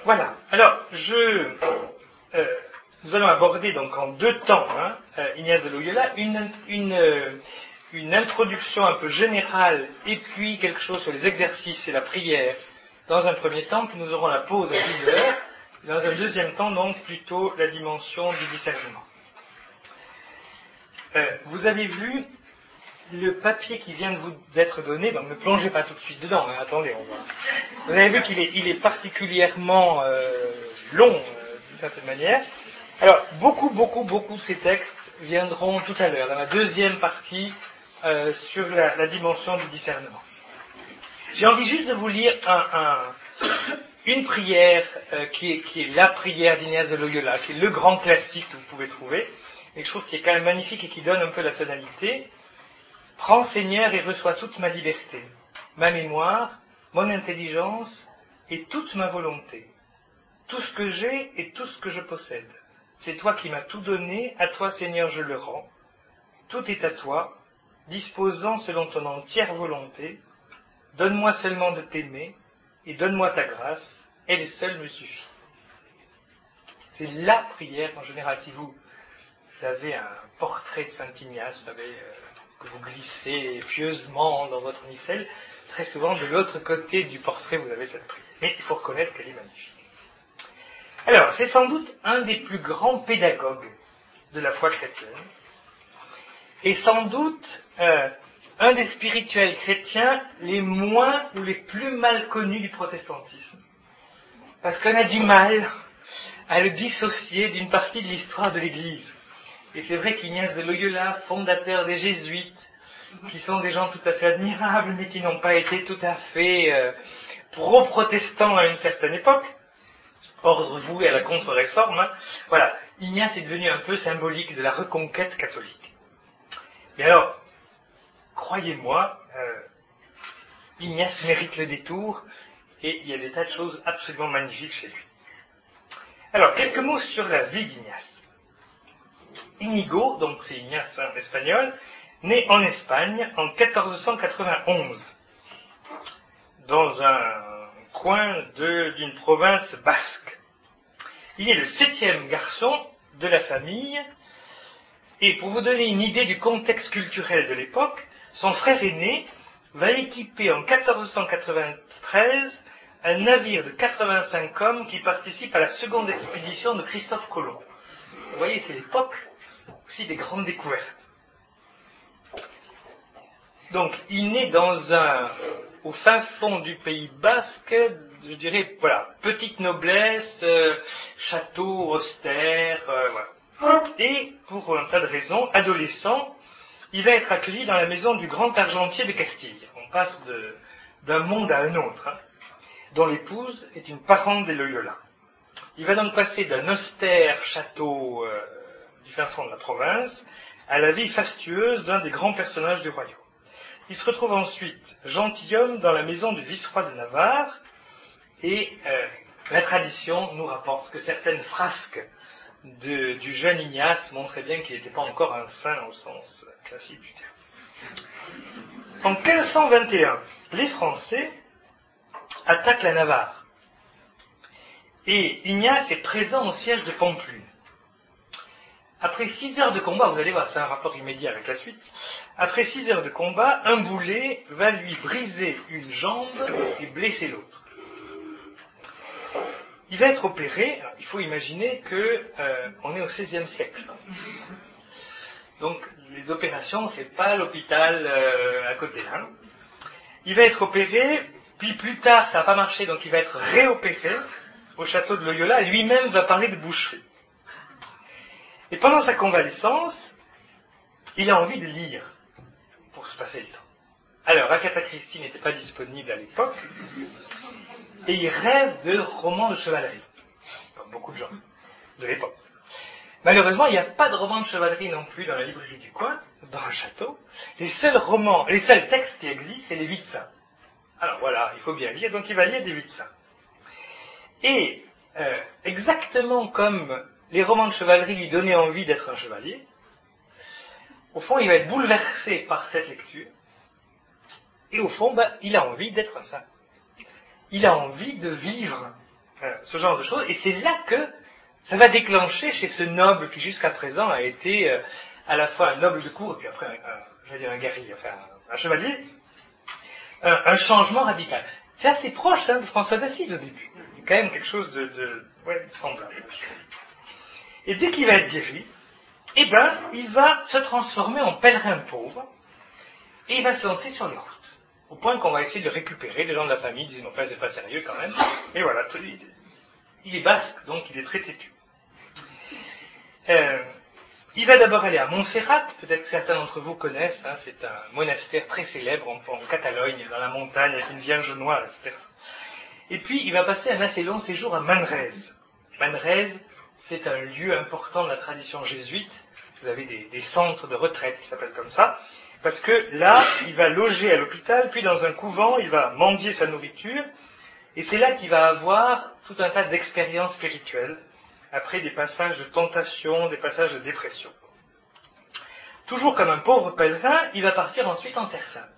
Voilà. Alors, nous allons aborder donc en deux temps, Ignace de Loyola, une introduction un peu générale et puis quelque chose sur les exercices et la prière dans un premier temps, puis nous aurons la pause à 10 heures, et dans un deuxième temps donc plutôt la dimension du discernement. Vous avez vu le papier qui vient de vous être donné, donc ne plongez pas tout de suite dedans, attendez, on va. Vous avez vu qu'il est particulièrement long, d'une certaine manière. Alors, beaucoup de ces textes viendront tout à l'heure, dans la deuxième partie, sur la dimension du discernement. J'ai envie juste de vous lire une prière qui est la prière d'Ignace de Loyola, qui est le grand classique que vous pouvez trouver, quelque chose qui est quand même magnifique et qui donne un peu la tonalité. Prends, Seigneur, et reçois toute ma liberté, ma mémoire, mon intelligence et toute ma volonté. Tout ce que j'ai et tout ce que je possède. C'est toi qui m'as tout donné, à toi, Seigneur, je le rends. Tout est à toi, disposant selon ton entière volonté. Donne-moi seulement de t'aimer, et donne-moi ta grâce, elle seule me suffit. C'est la prière en général. Si vous avez un portrait de Saint Ignace, vous savez, que vous glissez pieusement dans votre missel, très souvent de l'autre côté du portrait vous avez cette prière. Mais il faut reconnaître qu'elle est magnifique. Alors, c'est sans doute un des plus grands pédagogues de la foi chrétienne, et sans doute un des spirituels chrétiens les moins ou les plus mal connus du protestantisme. Parce qu'on a du mal à le dissocier d'une partie de l'histoire de l'Église. Et c'est vrai qu'Ignace de Loyola, fondateur des Jésuites, qui sont des gens tout à fait admirables, mais qui n'ont pas été tout à fait pro-protestants à une certaine époque, ordre voué à la contre-réforme, voilà, Ignace est devenu un peu symbolique de la reconquête catholique. Mais alors, croyez-moi, Ignace mérite le détour, et il y a des tas de choses absolument magnifiques chez lui. Alors, quelques mots sur la vie d'Ignace. Inigo, donc c'est Ignace en espagnol, né en Espagne en 1491, dans un coin d'une province basque. Il est le 7e garçon de la famille, et pour vous donner une idée du contexte culturel de l'époque, son frère aîné va équiper en 1493 un navire de 85 hommes qui participe à la seconde expédition de Christophe Colomb. Vous voyez, c'est l'époque aussi des grandes découvertes. Donc, il naît au fin fond du Pays Basque, je dirais, voilà, petite noblesse, château austère, voilà. Et, pour un tas de raisons, adolescent, il va être accueilli dans la maison du grand argentier de Castille. On passe d'un monde à un autre, dont l'épouse est une parente des Loyola. Il va donc passer d'un austère château du fin fond de la province à la vie fastueuse d'un des grands personnages du royaume. Il se retrouve ensuite gentilhomme dans la maison du vice-roi de Navarre, et la tradition nous rapporte que certaines frasques du jeune Ignace montraient bien qu'il n'était pas encore un saint au sens classique du terme. En 1521, les Français attaquent la Navarre, et Ignace est présent au siège de Pampelune. Après 6 heures de combat, vous allez voir, c'est un rapport immédiat avec la suite. Après 6 heures de combat, un boulet va lui briser une jambe et blesser l'autre. Il va être opéré. Alors, il faut imaginer qu'on est au XVIe siècle. Donc, les opérations, c'est pas l'hôpital à côté. Il va être opéré, puis plus tard, ça n'a pas marché, donc il va être réopéré au château de Loyola. Lui-même va parler de boucherie. Et pendant sa convalescence, il a envie de lire pour se passer le temps. Alors, Agatha Christie n'était pas disponible à l'époque, et il rêve de romans de chevalerie, comme beaucoup de gens de l'époque. Malheureusement, il n'y a pas de romans de chevalerie non plus dans la librairie du coin, dans le château. Les seuls textes qui existent, c'est les Vies de Saints. Alors voilà, il faut bien lire, donc il va lire des Vies de Saints. Et, exactement comme les romans de chevalerie lui donnaient envie d'être un chevalier, au fond, il va être bouleversé par cette lecture, et au fond, il a envie d'être un saint. Il a envie de vivre ce genre de choses. Et c'est là que ça va déclencher chez ce noble qui jusqu'à présent a été à la fois un noble de cour et puis après un guerrier, enfin un chevalier, un changement radical. C'est assez proche de François d'Assise au début. C'est quand même quelque chose de semblable. Et dès qu'il va être guéri, eh ben, il va se transformer en pèlerin pauvre et il va se lancer sur les routes. Au point qu'on va essayer de le récupérer. Les gens de la famille disent, non, enfin, c'est pas sérieux quand même. Et voilà, il est basque, donc il est très têtu. Il va d'abord aller à Montserrat, peut-être que certains d'entre vous connaissent, c'est un monastère très célèbre en Catalogne, dans la montagne, avec une vierge noire, etc. Et puis, il va passer un assez long séjour à Manresa. Manresa, c'est un lieu important de la tradition jésuite. Vous avez des centres de retraite qui s'appellent comme ça. Parce que là, il va loger à l'hôpital, puis dans un couvent, il va mendier sa nourriture. Et c'est là qu'il va avoir tout un tas d'expériences spirituelles, après des passages de tentation, des passages de dépression. Toujours comme un pauvre pèlerin, il va partir ensuite en Terre Sainte.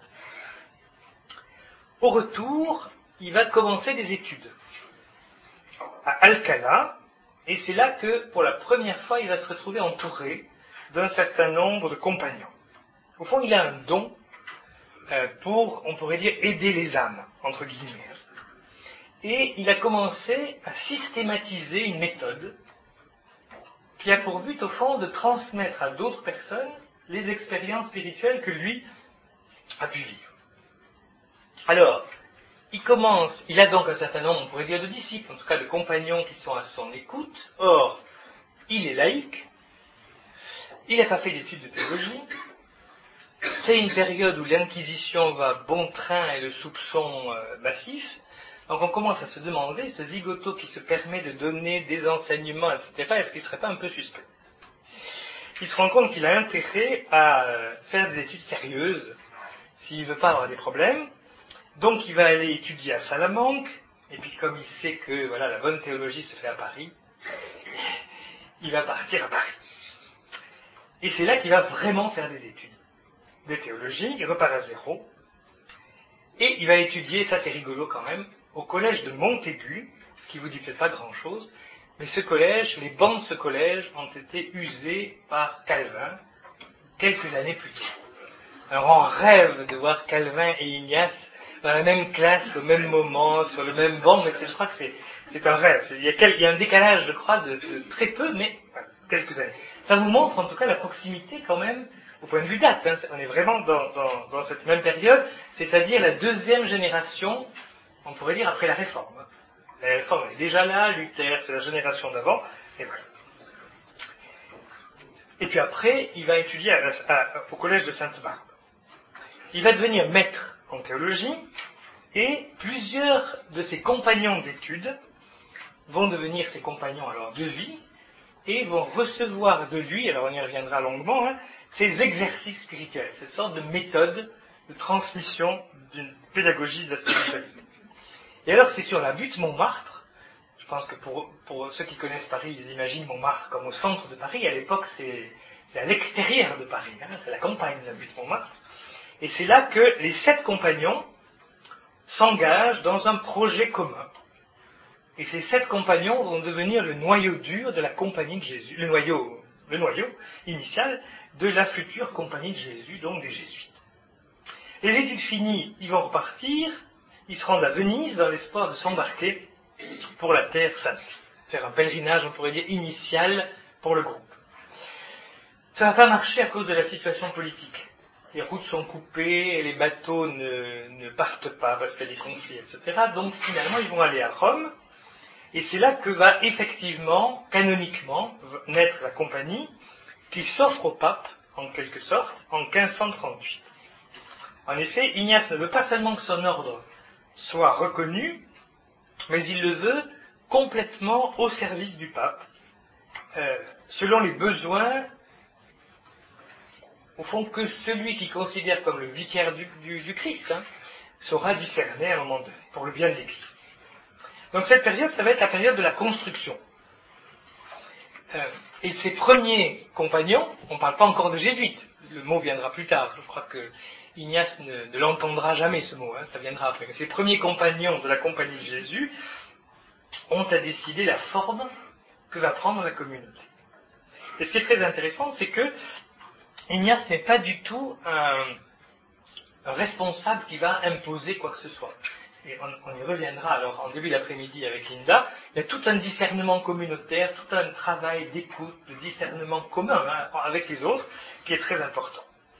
Au retour, il va commencer des études à Alcalá, et c'est là que, pour la première fois, il va se retrouver entouré d'un certain nombre de compagnons. Au fond, il a un don pour, on pourrait dire, aider les âmes, entre guillemets. Et il a commencé à systématiser une méthode qui a pour but, au fond, de transmettre à d'autres personnes les expériences spirituelles que lui a pu vivre. Alors, il a donc un certain nombre, on pourrait dire, de disciples, en tout cas de compagnons qui sont à son écoute. Or, il est laïque, il n'a pas fait d'études de théologie, c'est une période où l'Inquisition va bon train et le soupçon massif. Donc on commence à se demander, ce zigoto qui se permet de donner des enseignements, etc., est-ce qu'il ne serait pas un peu suspect? Il se rend compte qu'il a intérêt à faire des études sérieuses, s'il ne veut pas avoir des problèmes. Donc il va aller étudier à Salamanque, et puis comme il sait que la bonne théologie se fait à Paris, il va partir à Paris. Et c'est là qu'il va vraiment faire des études de théologie, il repart à zéro, et il va étudier, ça c'est rigolo quand même, au collège de Montaigu, qui vous dit peut-être pas grand-chose, mais ce collège, les bancs de ce collège ont été usés par Calvin quelques années plus tôt. Alors on rêve de voir Calvin et Ignace dans la même classe, au même moment, sur le même banc, mais je crois que c'est un rêve. Il y a un décalage, je crois, de très peu, mais quelques années. Ça vous montre en tout cas la proximité quand même, au point de vue date. On est vraiment dans cette même période, c'est-à-dire la deuxième génération, on pourrait dire, après la Réforme. La Réforme est déjà là, Luther, c'est la génération d'avant, et voilà. Et puis après, il va étudier au collège de Sainte-Barbe. Il va devenir maître en théologie, et plusieurs de ses compagnons d'études vont devenir ses compagnons alors de vie, et vont recevoir de lui, alors on y reviendra longuement, ces exercices spirituels, cette sorte de méthode de transmission d'une pédagogie de la spiritualité. Et alors c'est sur la butte Montmartre, je pense que pour ceux qui connaissent Paris, ils imaginent Montmartre comme au centre de Paris, à l'époque c'est à l'extérieur de Paris, c'est la campagne de la butte Montmartre, et c'est là que les 7 compagnons s'engagent dans un projet commun. Et ces 7 compagnons vont devenir le noyau dur de la compagnie de Jésus, le noyau initial de la future compagnie de Jésus, donc des Jésuites. Les études finies, ils vont repartir, ils se rendent à Venise dans l'espoir de s'embarquer pour la Terre Sainte, faire un pèlerinage, on pourrait dire, initial pour le groupe. Ça ne va pas marcher à cause de la situation politique. Les routes sont coupées, et les bateaux ne partent pas parce qu'il y a des conflits, etc. Donc finalement, ils vont aller à Rome. Et c'est là que va effectivement, canoniquement, naître la compagnie qui s'offre au pape, en quelque sorte, en 1538. En effet, Ignace ne veut pas seulement que son ordre soit reconnu, mais il le veut complètement au service du pape, selon les besoins, au fond, que celui qui considère comme le vicaire du Christ saura discerner à un moment donné, pour le bien de l'Église. Donc cette période, ça va être la période de la construction. Et de ses premiers compagnons, on ne parle pas encore de jésuites, le mot viendra plus tard, je crois que Ignace ne l'entendra jamais ce mot, ça viendra après. Mais ses premiers compagnons de la compagnie de Jésus ont à décider la forme que va prendre la communauté. Et ce qui est très intéressant, c'est que Ignace n'est pas du tout un responsable qui va imposer quoi que ce soit. Et on y reviendra alors en début d'après-midi avec Linda. Il y a tout un discernement communautaire, tout un travail d'écoute, de discernement commun avec les autres, qui est très important.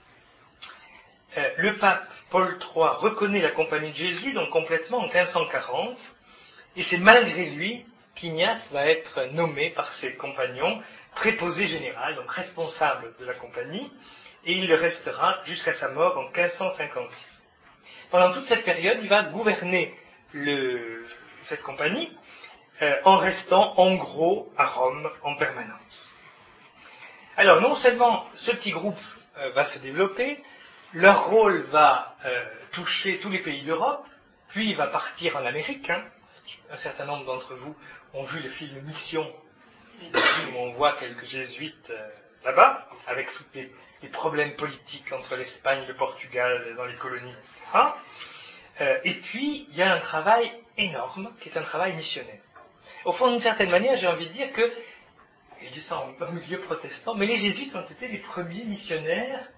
Le pape Paul III reconnaît la compagnie de Jésus, donc complètement en 1540, et c'est malgré lui qu'Ignace va être nommé par ses compagnons préposé général, donc responsable de la compagnie, et il le restera jusqu'à sa mort en 1556. Pendant toute cette période, il va gouverner cette compagnie en restant en gros à Rome en permanence. Alors non seulement ce petit groupe va se développer, leur rôle va toucher tous les pays d'Europe, puis il va partir en Amérique. Un certain nombre d'entre vous ont vu le film Mission, où on voit quelques jésuites là-bas, avec tous les problèmes politiques entre l'Espagne, le Portugal, dans les colonies, etc. Et puis, il y a un travail énorme, qui est un travail missionnaire. Au fond, d'une certaine manière, j'ai envie de dire que, et je dis ça en milieu protestant, mais les jésuites ont été les premiers missionnaires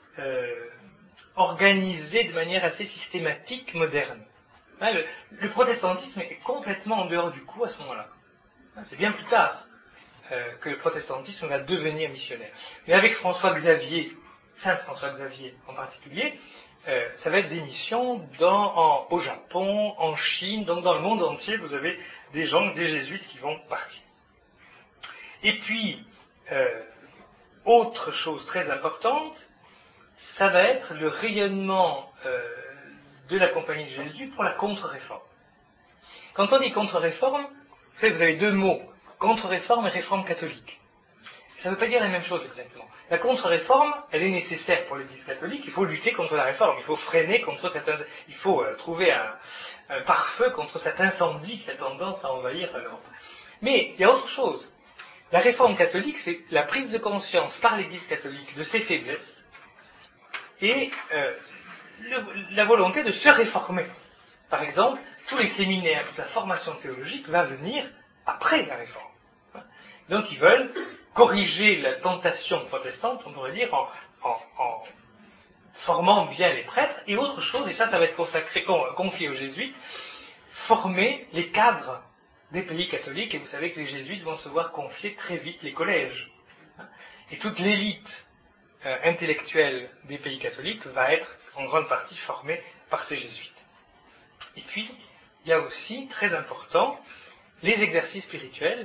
organisés de manière assez systématique, moderne. Le protestantisme est complètement en dehors du coup à ce moment-là. C'est bien plus tard que le protestantisme va devenir missionnaire. Mais avec François-Xavier, Saint François-Xavier en particulier, ça va être des missions au Japon, en Chine, donc dans le monde entier, vous avez des jésuites qui vont partir. Et puis, autre chose très importante, ça va être le rayonnement de la Compagnie de Jésus pour la contre-réforme. Quand on dit contre-réforme, vous avez deux mots, contre-réforme et réforme catholique. Ça ne veut pas dire la même chose exactement. La contre-réforme, elle est nécessaire pour l'Église catholique, il faut lutter contre la réforme, il faut freiner contre certains... Il faut trouver un pare-feu contre cet incendie qui a tendance à envahir l'Europe. Mais il y a autre chose. La réforme catholique, c'est la prise de conscience par l'Église catholique de ses faiblesses et la volonté de se réformer. Par exemple, tous les séminaires, toute la formation théologique va venir après la réforme. Donc ils veulent corriger la tentation protestante, on pourrait dire, en formant bien les prêtres, et autre chose, et ça va être confié aux jésuites, former les cadres des pays catholiques, et vous savez que les jésuites vont se voir confier très vite les collèges. Et toute l'élite intellectuelle des pays catholiques va être en grande partie formée par ces jésuites. Et puis, il y a aussi, très important, les exercices spirituels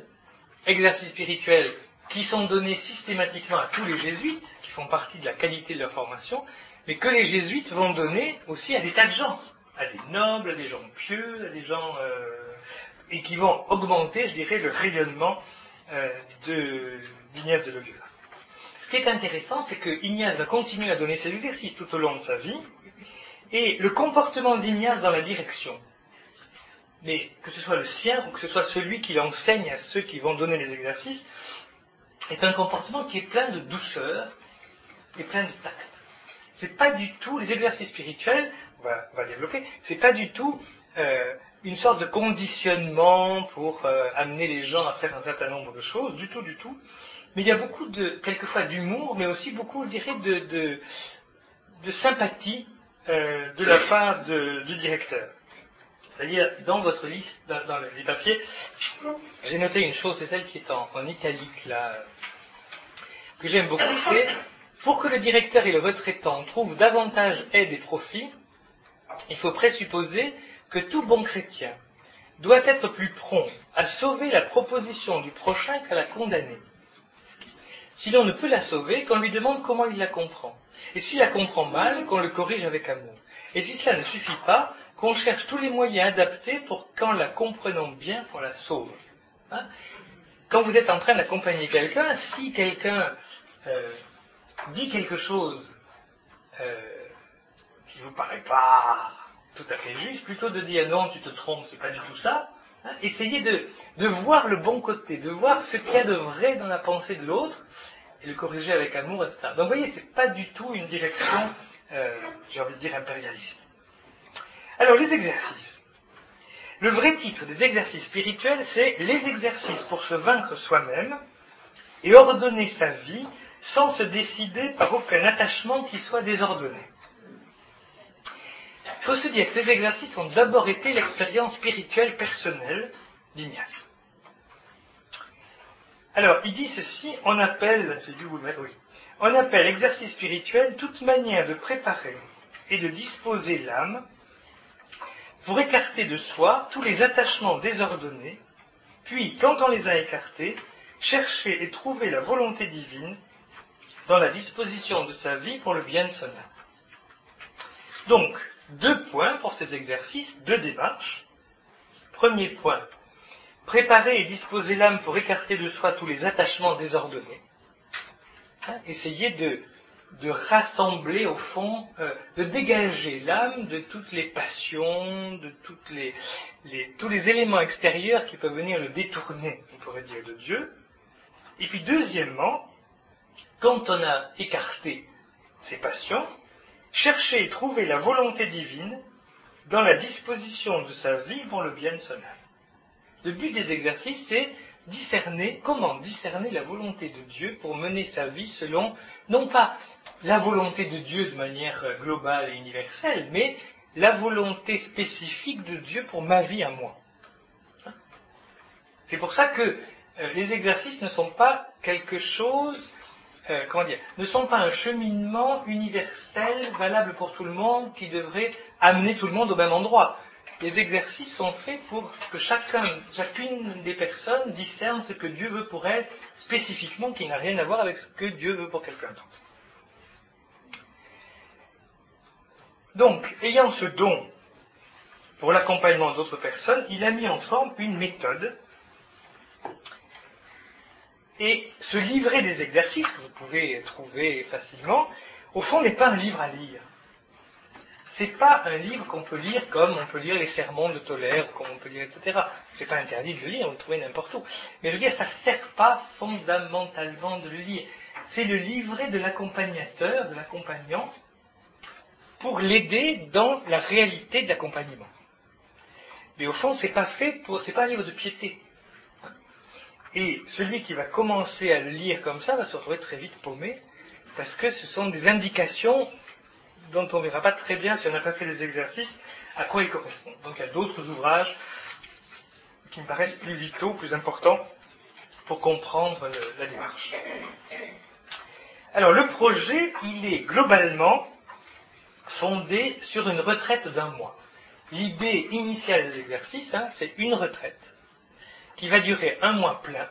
qui sont donnés systématiquement à tous les jésuites, qui font partie de la qualité de leur formation, mais que les jésuites vont donner aussi à des tas de gens, à des nobles, à des gens pieux, à des gens... et qui vont augmenter, je dirais, le rayonnement d'Ignace de Loyola. Ce qui est intéressant, c'est que Ignace va continuer à donner ces exercices tout au long de sa vie, et le comportement d'Ignace dans la direction, mais que ce soit le sien ou que ce soit celui qui l'enseigne à ceux qui vont donner les exercices, est un comportement qui est plein de douceur et plein de tact. C'est pas du tout, les exercices spirituels, on va développer, c'est pas du tout une sorte de conditionnement pour amener les gens à faire un certain nombre de choses, du tout. Mais il y a beaucoup quelquefois d'humour, mais aussi beaucoup, je dirais, de sympathie de la part du directeur. C'est-à-dire, dans votre liste, dans les papiers, j'ai noté une chose, c'est celle qui est en italique, là, que j'aime beaucoup, c'est pour que le directeur et le retraitant trouvent davantage aide et profit, il faut présupposer que tout bon chrétien doit être plus prompt à sauver la proposition du prochain qu'à la condamner. Si l'on ne peut la sauver, qu'on lui demande comment il la comprend. Et s'il la comprend mal, qu'on le corrige avec amour. Et si cela ne suffit pas, qu'on cherche tous les moyens adaptés pour qu'en la comprenant bien, qu'on la sauve. Quand vous êtes en train d'accompagner quelqu'un, si quelqu'un dit quelque chose qui ne vous paraît pas tout à fait juste, plutôt de dire non, tu te trompes, c'est pas du tout ça, essayez de voir le bon côté, de voir ce qu'il y a de vrai dans la pensée de l'autre, et le corriger avec amour, etc. Donc vous voyez, c'est pas du tout une direction, j'ai envie de dire, impérialiste. Alors, les exercices. Le vrai titre des exercices spirituels, c'est les exercices pour se vaincre soi-même et ordonner sa vie sans se décider par aucun attachement qui soit désordonné. Il faut se dire que ces exercices ont d'abord été l'expérience spirituelle personnelle d'Ignace. Alors, il dit ceci, on appelle, j'ai dû vous le mettre, oui, on appelle exercice spirituel toute manière de préparer et de disposer l'âme pour écarter de soi tous les attachements désordonnés, puis, quand on les a écartés, chercher et trouver la volonté divine dans la disposition de sa vie pour le bien de son âme. Donc, 2 points pour ces exercices, 2 démarches. Premier point, préparer et disposer l'âme pour écarter de soi tous les attachements désordonnés. Essayer de rassembler, au fond, de dégager l'âme de toutes les passions, de tous les éléments extérieurs qui peuvent venir le détourner, on pourrait dire, de Dieu. Et puis, deuxièmement, quand on a écarté ces passions, chercher et trouver la volonté divine dans la disposition de sa vie pour le bien de son âme. Le but des exercices, c'est comment discerner la volonté de Dieu pour mener sa vie selon, non pas la volonté de Dieu de manière globale et universelle, mais la volonté spécifique de Dieu pour ma vie à moi. C'est pour ça que les exercices ne sont pas quelque chose, ne sont pas un cheminement universel, valable pour tout le monde, qui devrait amener tout le monde au même endroit. Les exercices sont faits pour que chacune des personnes discerne ce que Dieu veut pour elle spécifiquement, qui n'a rien à voir avec ce que Dieu veut pour quelqu'un d'autre. Donc, ayant ce don pour l'accompagnement d'autres personnes, il a mis ensemble une méthode. Et ce livret des exercices, que vous pouvez trouver facilement, au fond n'est pas un livre à lire. C'est pas un livre qu'on peut lire comme on peut lire les sermons de Tolère, comme on peut lire, etc. C'est pas interdit de le lire, on le trouve n'importe où. Mais je veux dire, ça ne sert pas fondamentalement de le lire. C'est le livret de l'accompagnateur, de l'accompagnant, pour l'aider dans la réalité de l'accompagnement. Mais au fond, c'est pas un livre de piété. Et celui qui va commencer à le lire comme ça va se retrouver très vite paumé, parce que ce sont des indications dont on ne verra pas très bien, si on n'a pas fait les exercices, à quoi ils correspondent. Donc il y a d'autres ouvrages qui me paraissent plus vitaux, plus importants, pour comprendre la démarche. Alors le projet, il est globalement fondé sur une retraite d'1 mois. L'idée initiale des exercices, c'est une retraite qui va durer 1 mois plein.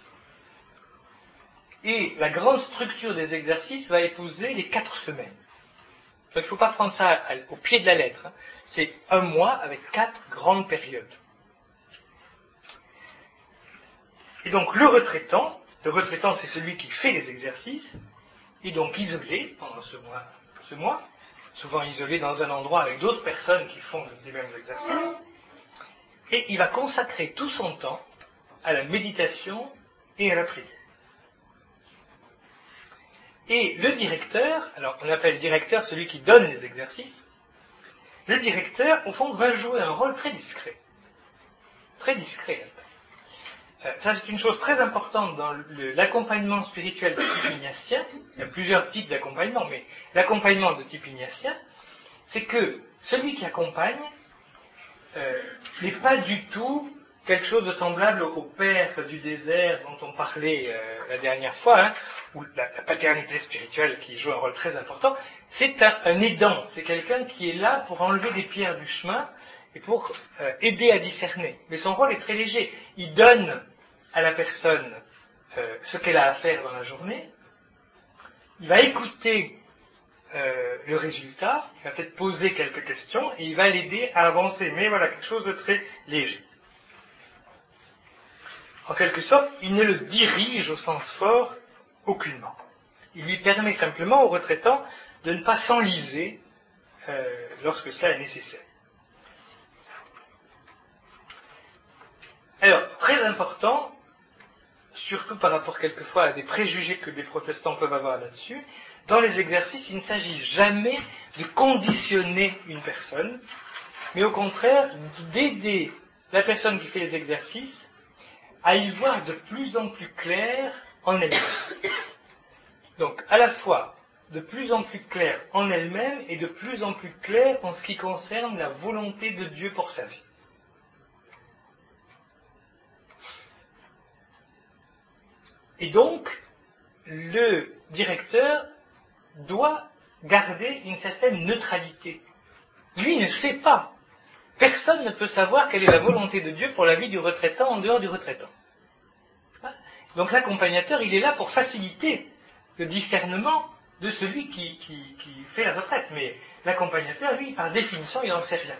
Et la grande structure des exercices va épouser les 4 semaines. Donc, il ne faut pas prendre ça au pied de la lettre. C'est 1 mois avec 4 grandes périodes. Et donc le retraitant c'est celui qui fait les exercices, est donc isolé pendant ce mois, souvent isolé dans un endroit avec d'autres personnes qui font les mêmes exercices, et il va consacrer tout son temps à la méditation et à la prière. Et le directeur, alors on appelle directeur celui qui donne les exercices, le directeur, au fond, va jouer un rôle très discret. Très discret. Ça, c'est une chose très importante dans l'accompagnement spirituel de type ignatien. Il y a plusieurs types d'accompagnement, mais l'accompagnement de type ignatien, c'est que celui qui accompagne n'est pas du tout quelque chose de semblable au père du désert dont on parlait la dernière fois, ou la paternité spirituelle qui joue un rôle très important. C'est un aidant, c'est quelqu'un qui est là pour enlever des pierres du chemin et pour aider à discerner. Mais son rôle est très léger. Il donne à la personne ce qu'elle a à faire dans la journée, il va écouter le résultat, il va peut-être poser quelques questions et il va l'aider à avancer. Mais voilà, quelque chose de très léger. En quelque sorte, il ne le dirige au sens fort aucunement. Il lui permet simplement au retraitant de ne pas s'enliser lorsque cela est nécessaire. Alors, très important, surtout par rapport quelquefois à des préjugés que des protestants peuvent avoir là-dessus, dans les exercices, il ne s'agit jamais de conditionner une personne, mais au contraire d'aider la personne qui fait les exercices à y voir de plus en plus clair en elle-même. Donc, à la fois de plus en plus clair en elle-même et de plus en plus clair en ce qui concerne la volonté de Dieu pour sa vie. Et donc, le directeur doit garder une certaine neutralité. Lui ne sait pas. Personne ne peut savoir quelle est la volonté de Dieu pour la vie du retraitant en dehors du retraitant. Donc l'accompagnateur, il est là pour faciliter le discernement de celui qui fait la retraite. Mais l'accompagnateur, lui, par définition, il n'en sait rien.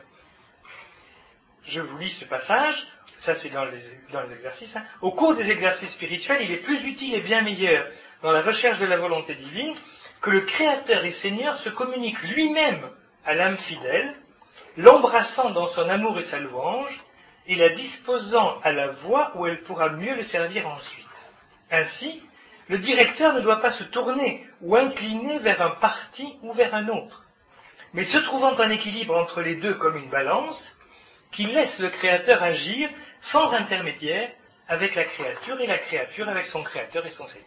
Je vous lis ce passage, ça c'est dans les exercices. Au cours des exercices spirituels, il est plus utile et bien meilleur dans la recherche de la volonté divine que le Créateur et Seigneur se communique lui-même à l'âme fidèle, l'embrassant dans son amour et sa louange, et la disposant à la voie où elle pourra mieux le servir ensuite. Ainsi, le directeur ne doit pas se tourner ou incliner vers un parti ou vers un autre, mais se trouvant en équilibre entre les deux comme une balance, qui laisse le Créateur agir sans intermédiaire avec la créature et la créature avec son Créateur et son Seigneur.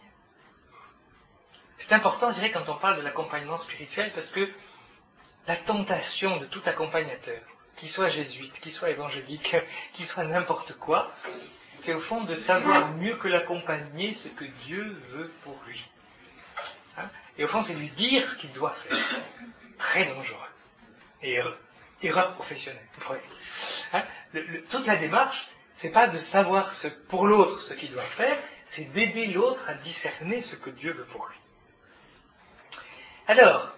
C'est important, je dirais, quand on parle de l'accompagnement spirituel, parce que la tentation de tout accompagnateur, qu'il soit jésuite, qu'il soit évangélique, qu'il soit n'importe quoi, c'est au fond de savoir mieux que l'accompagner ce que Dieu veut pour lui. Et au fond, c'est lui dire ce qu'il doit faire. Très dangereux. Et erreur professionnelle. Toute la démarche, c'est pas de savoir pour l'autre ce qu'il doit faire, c'est d'aider l'autre à discerner ce que Dieu veut pour lui. Alors,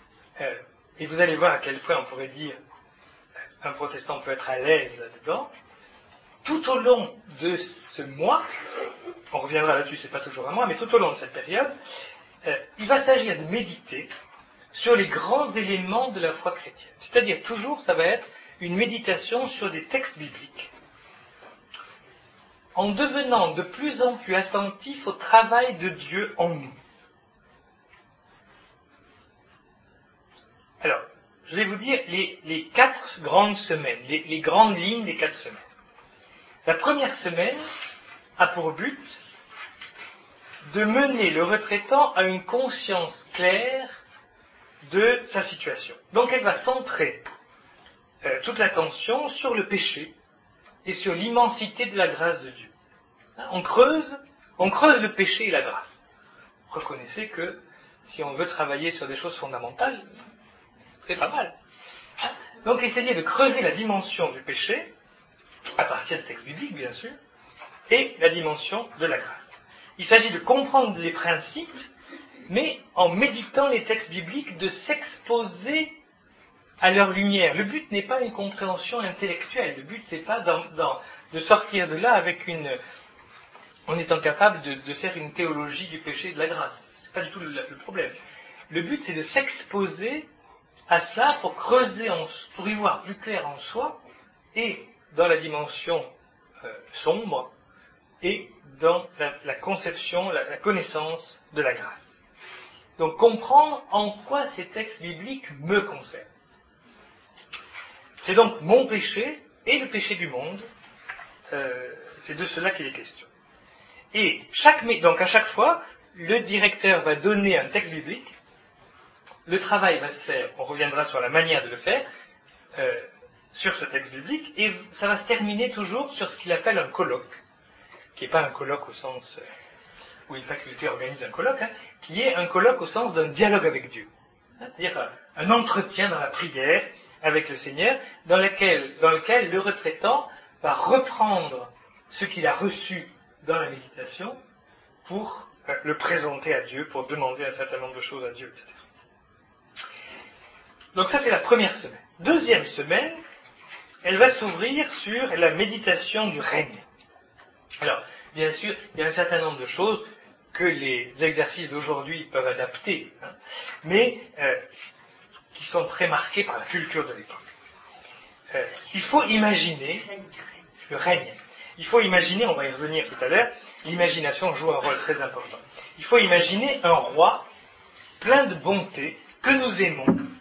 et vous allez voir à quel point on pourrait dire un protestant peut être à l'aise là-dedans, tout au long de ce mois, on reviendra là-dessus, c'est pas toujours un mois, mais tout au long de cette période, il va s'agir de méditer sur les grands éléments de la foi chrétienne. C'est-à-dire, toujours, ça va être une méditation sur des textes bibliques, en devenant de plus en plus attentif au travail de Dieu en nous. Alors, je vais vous dire les 4 grandes semaines, les grandes lignes des 4 semaines. La première semaine a pour but de mener le retraitant à une conscience claire de sa situation. Donc elle va centrer toute l'attention sur le péché et sur l'immensité de la grâce de Dieu. On creuse le péché et la grâce. Reconnaissez que si on veut travailler sur des choses fondamentales, c'est pas mal. Donc essayez de creuser la dimension du péché, à partir des textes bibliques bien sûr, et la dimension de la grâce. Il s'agit de comprendre les principes, mais en méditant les textes bibliques, de s'exposer à leur lumière. Le but n'est pas une compréhension intellectuelle, le but c'est pas de sortir de là avec en étant capable de faire une théologie du péché et de la grâce. C'est pas du tout le problème. Le but c'est de s'exposer à cela pour creuser, pour y voir plus clair en soi, et dans la dimension sombre, et dans la conception, la connaissance de la grâce. Donc comprendre en quoi ces textes bibliques me concernent. C'est donc mon péché et le péché du monde, c'est de cela qu'il est question. Et donc à chaque fois, le directeur va donner un texte biblique, le travail va se faire, on reviendra sur la manière de le faire, sur ce texte biblique, et ça va se terminer toujours sur ce qu'il appelle un colloque, qui n'est pas un colloque au sens où une faculté organise un colloque, qui est un colloque au sens d'un dialogue avec Dieu. C'est-à-dire un entretien dans la prière avec le Seigneur, dans lequel le retraitant va reprendre ce qu'il a reçu dans la méditation pour le présenter à Dieu, pour demander un certain nombre de choses à Dieu, etc. Donc ça c'est la première semaine. Deuxième semaine, elle va s'ouvrir sur la méditation du règne. Alors, bien sûr, il y a un certain nombre de choses que les exercices d'aujourd'hui peuvent adapter, mais qui sont très marqués par la culture de l'époque. Il faut imaginer le règne. Il faut imaginer, on va y revenir tout à l'heure, l'imagination joue un rôle très important. Il faut imaginer un roi plein de bonté que nous aimons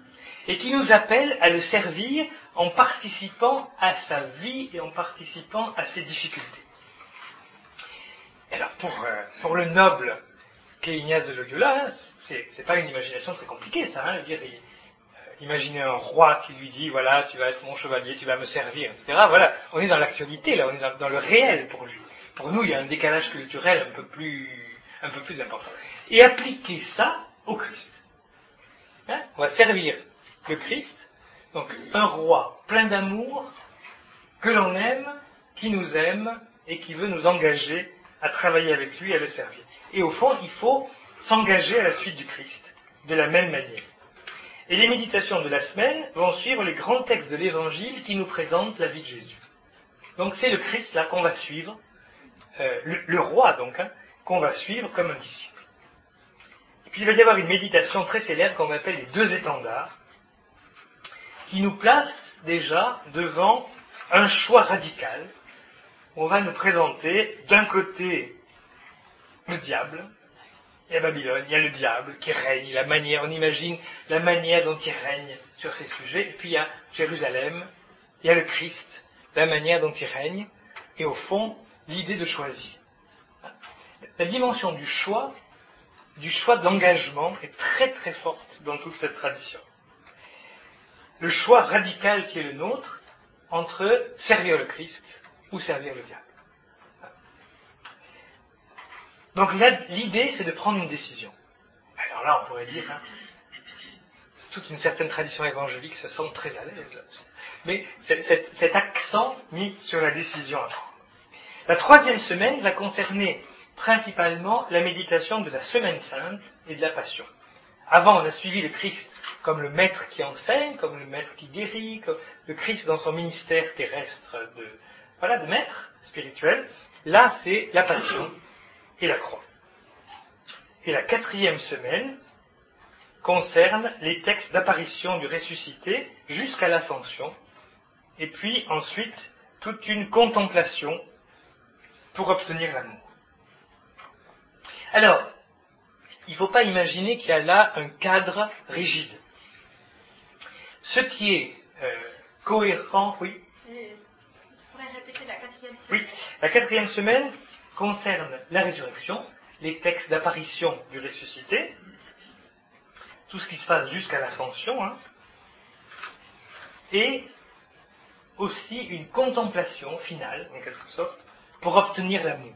et qui nous appelle à le servir en participant à sa vie et en participant à ses difficultés. Et alors pour le noble qu'est Ignace de Loyola, c'est pas une imagination très compliquée ça, hein, imaginez un roi qui lui dit voilà, tu vas être mon chevalier, tu vas me servir, etc. Voilà, on est dans l'actualité, là, on est dans le réel pour lui. Pour nous, il y a un décalage culturel un peu plus important. Et appliquer ça au Christ. Hein, on va servir le Christ, donc un roi plein d'amour, que l'on aime, qui nous aime et qui veut nous engager à travailler avec lui, à le servir. Et au fond, il faut s'engager à la suite du Christ, de la même manière. Et les méditations de la semaine vont suivre les grands textes de l'Évangile qui nous présentent la vie de Jésus. Donc c'est le Christ là qu'on va suivre, le roi donc, hein, qu'on va suivre comme un disciple. Et puis il va y avoir une méditation très célèbre qu'on appelle les 2 étendards, qui nous place déjà devant un choix radical. On va nous présenter d'un côté le diable, il y a Babylone, il y a le diable qui règne, on imagine la manière dont il règne sur ces sujets, et puis il y a Jérusalem, il y a le Christ, la manière dont il règne, et au fond, l'idée de choisir. La dimension du choix de l'engagement est très très forte dans toute cette tradition. Le choix radical qui est le nôtre entre servir le Christ ou servir le diable. Donc là, l'idée, c'est de prendre une décision. Alors là, on pourrait dire, toute une certaine tradition évangélique se sent très à l'aise là. Mais cet accent mis sur la décision à prendre. La 3e semaine va concerner principalement la méditation de la Semaine Sainte et de la Passion. Avant, on a suivi le Christ comme le maître qui enseigne, comme le maître qui guérit, comme le Christ dans son ministère terrestre de maître spirituel. Là, c'est la Passion et la croix. Et la 4e semaine concerne les textes d'apparition du ressuscité jusqu'à l'ascension, et puis ensuite toute une contemplation pour obtenir l'amour. Alors, il ne faut pas imaginer qu'il y a là un cadre rigide. Ce qui est cohérent, oui. Vous pourriez répéter la 4e semaine? Oui, la 4e semaine concerne la résurrection, les textes d'apparition du ressuscité, tout ce qui se passe jusqu'à l'ascension, et aussi une contemplation finale, en quelque sorte, pour obtenir l'amour.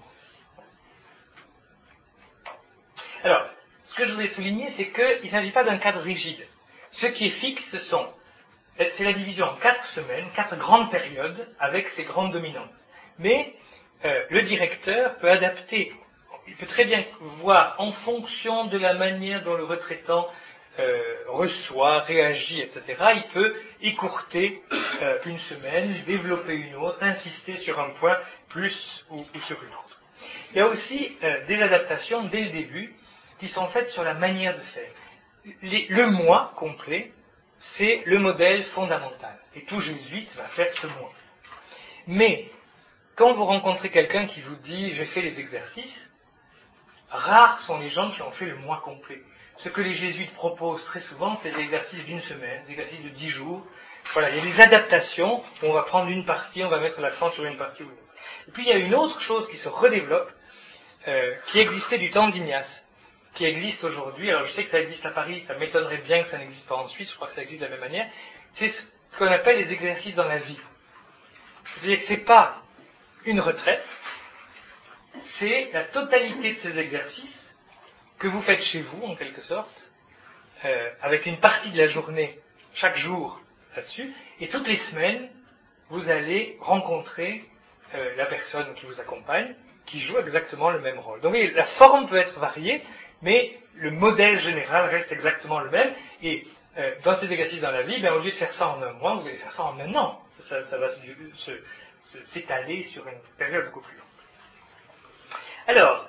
Alors, ce que je voulais souligner, c'est qu'il ne s'agit pas d'un cadre rigide. Ce qui est fixe, c'est la division en 4 semaines, 4 grandes périodes, avec ces grandes dominantes. Mais le directeur peut adapter, il peut très bien voir en fonction de la manière dont le retraitant reçoit, réagit, etc. Il peut écourter une semaine, développer une autre, insister sur un point plus ou sur une autre. Il y a aussi des adaptations dès le début qui sont faites sur la manière de faire. Le moi complet, c'est le modèle fondamental. Et tout jésuite va faire ce moi. Mais quand vous rencontrez quelqu'un qui vous dit « j'ai fait les exercices », rares sont les gens qui ont fait le moi complet. Ce que les jésuites proposent très souvent, c'est des exercices d'1 semaine, des exercices de 10 jours. Voilà, il y a des adaptations où on va prendre une partie, on va mettre l'accent sur une partie ou une autre. Et puis il y a une autre chose qui se redéveloppe, qui existait du temps d'Ignace, qui existe aujourd'hui. Alors je sais que ça existe à Paris, ça m'étonnerait bien que ça n'existe pas en Suisse, je crois que ça existe de la même manière. C'est ce qu'on appelle les exercices dans la vie. C'est-à-dire que ce n'est pas une retraite, c'est la totalité de ces exercices que vous faites chez vous, en quelque sorte, avec une partie de la journée, chaque jour, là-dessus, et toutes les semaines, vous allez rencontrer la personne qui vous accompagne, qui joue exactement le même rôle. Donc oui, la forme peut être variée, mais le modèle général reste exactement le même, et dans ces exercices dans la vie, au lieu de faire ça en un mois, vous allez faire ça en un an. Ça va s'étaler sur une période beaucoup plus longue. Alors,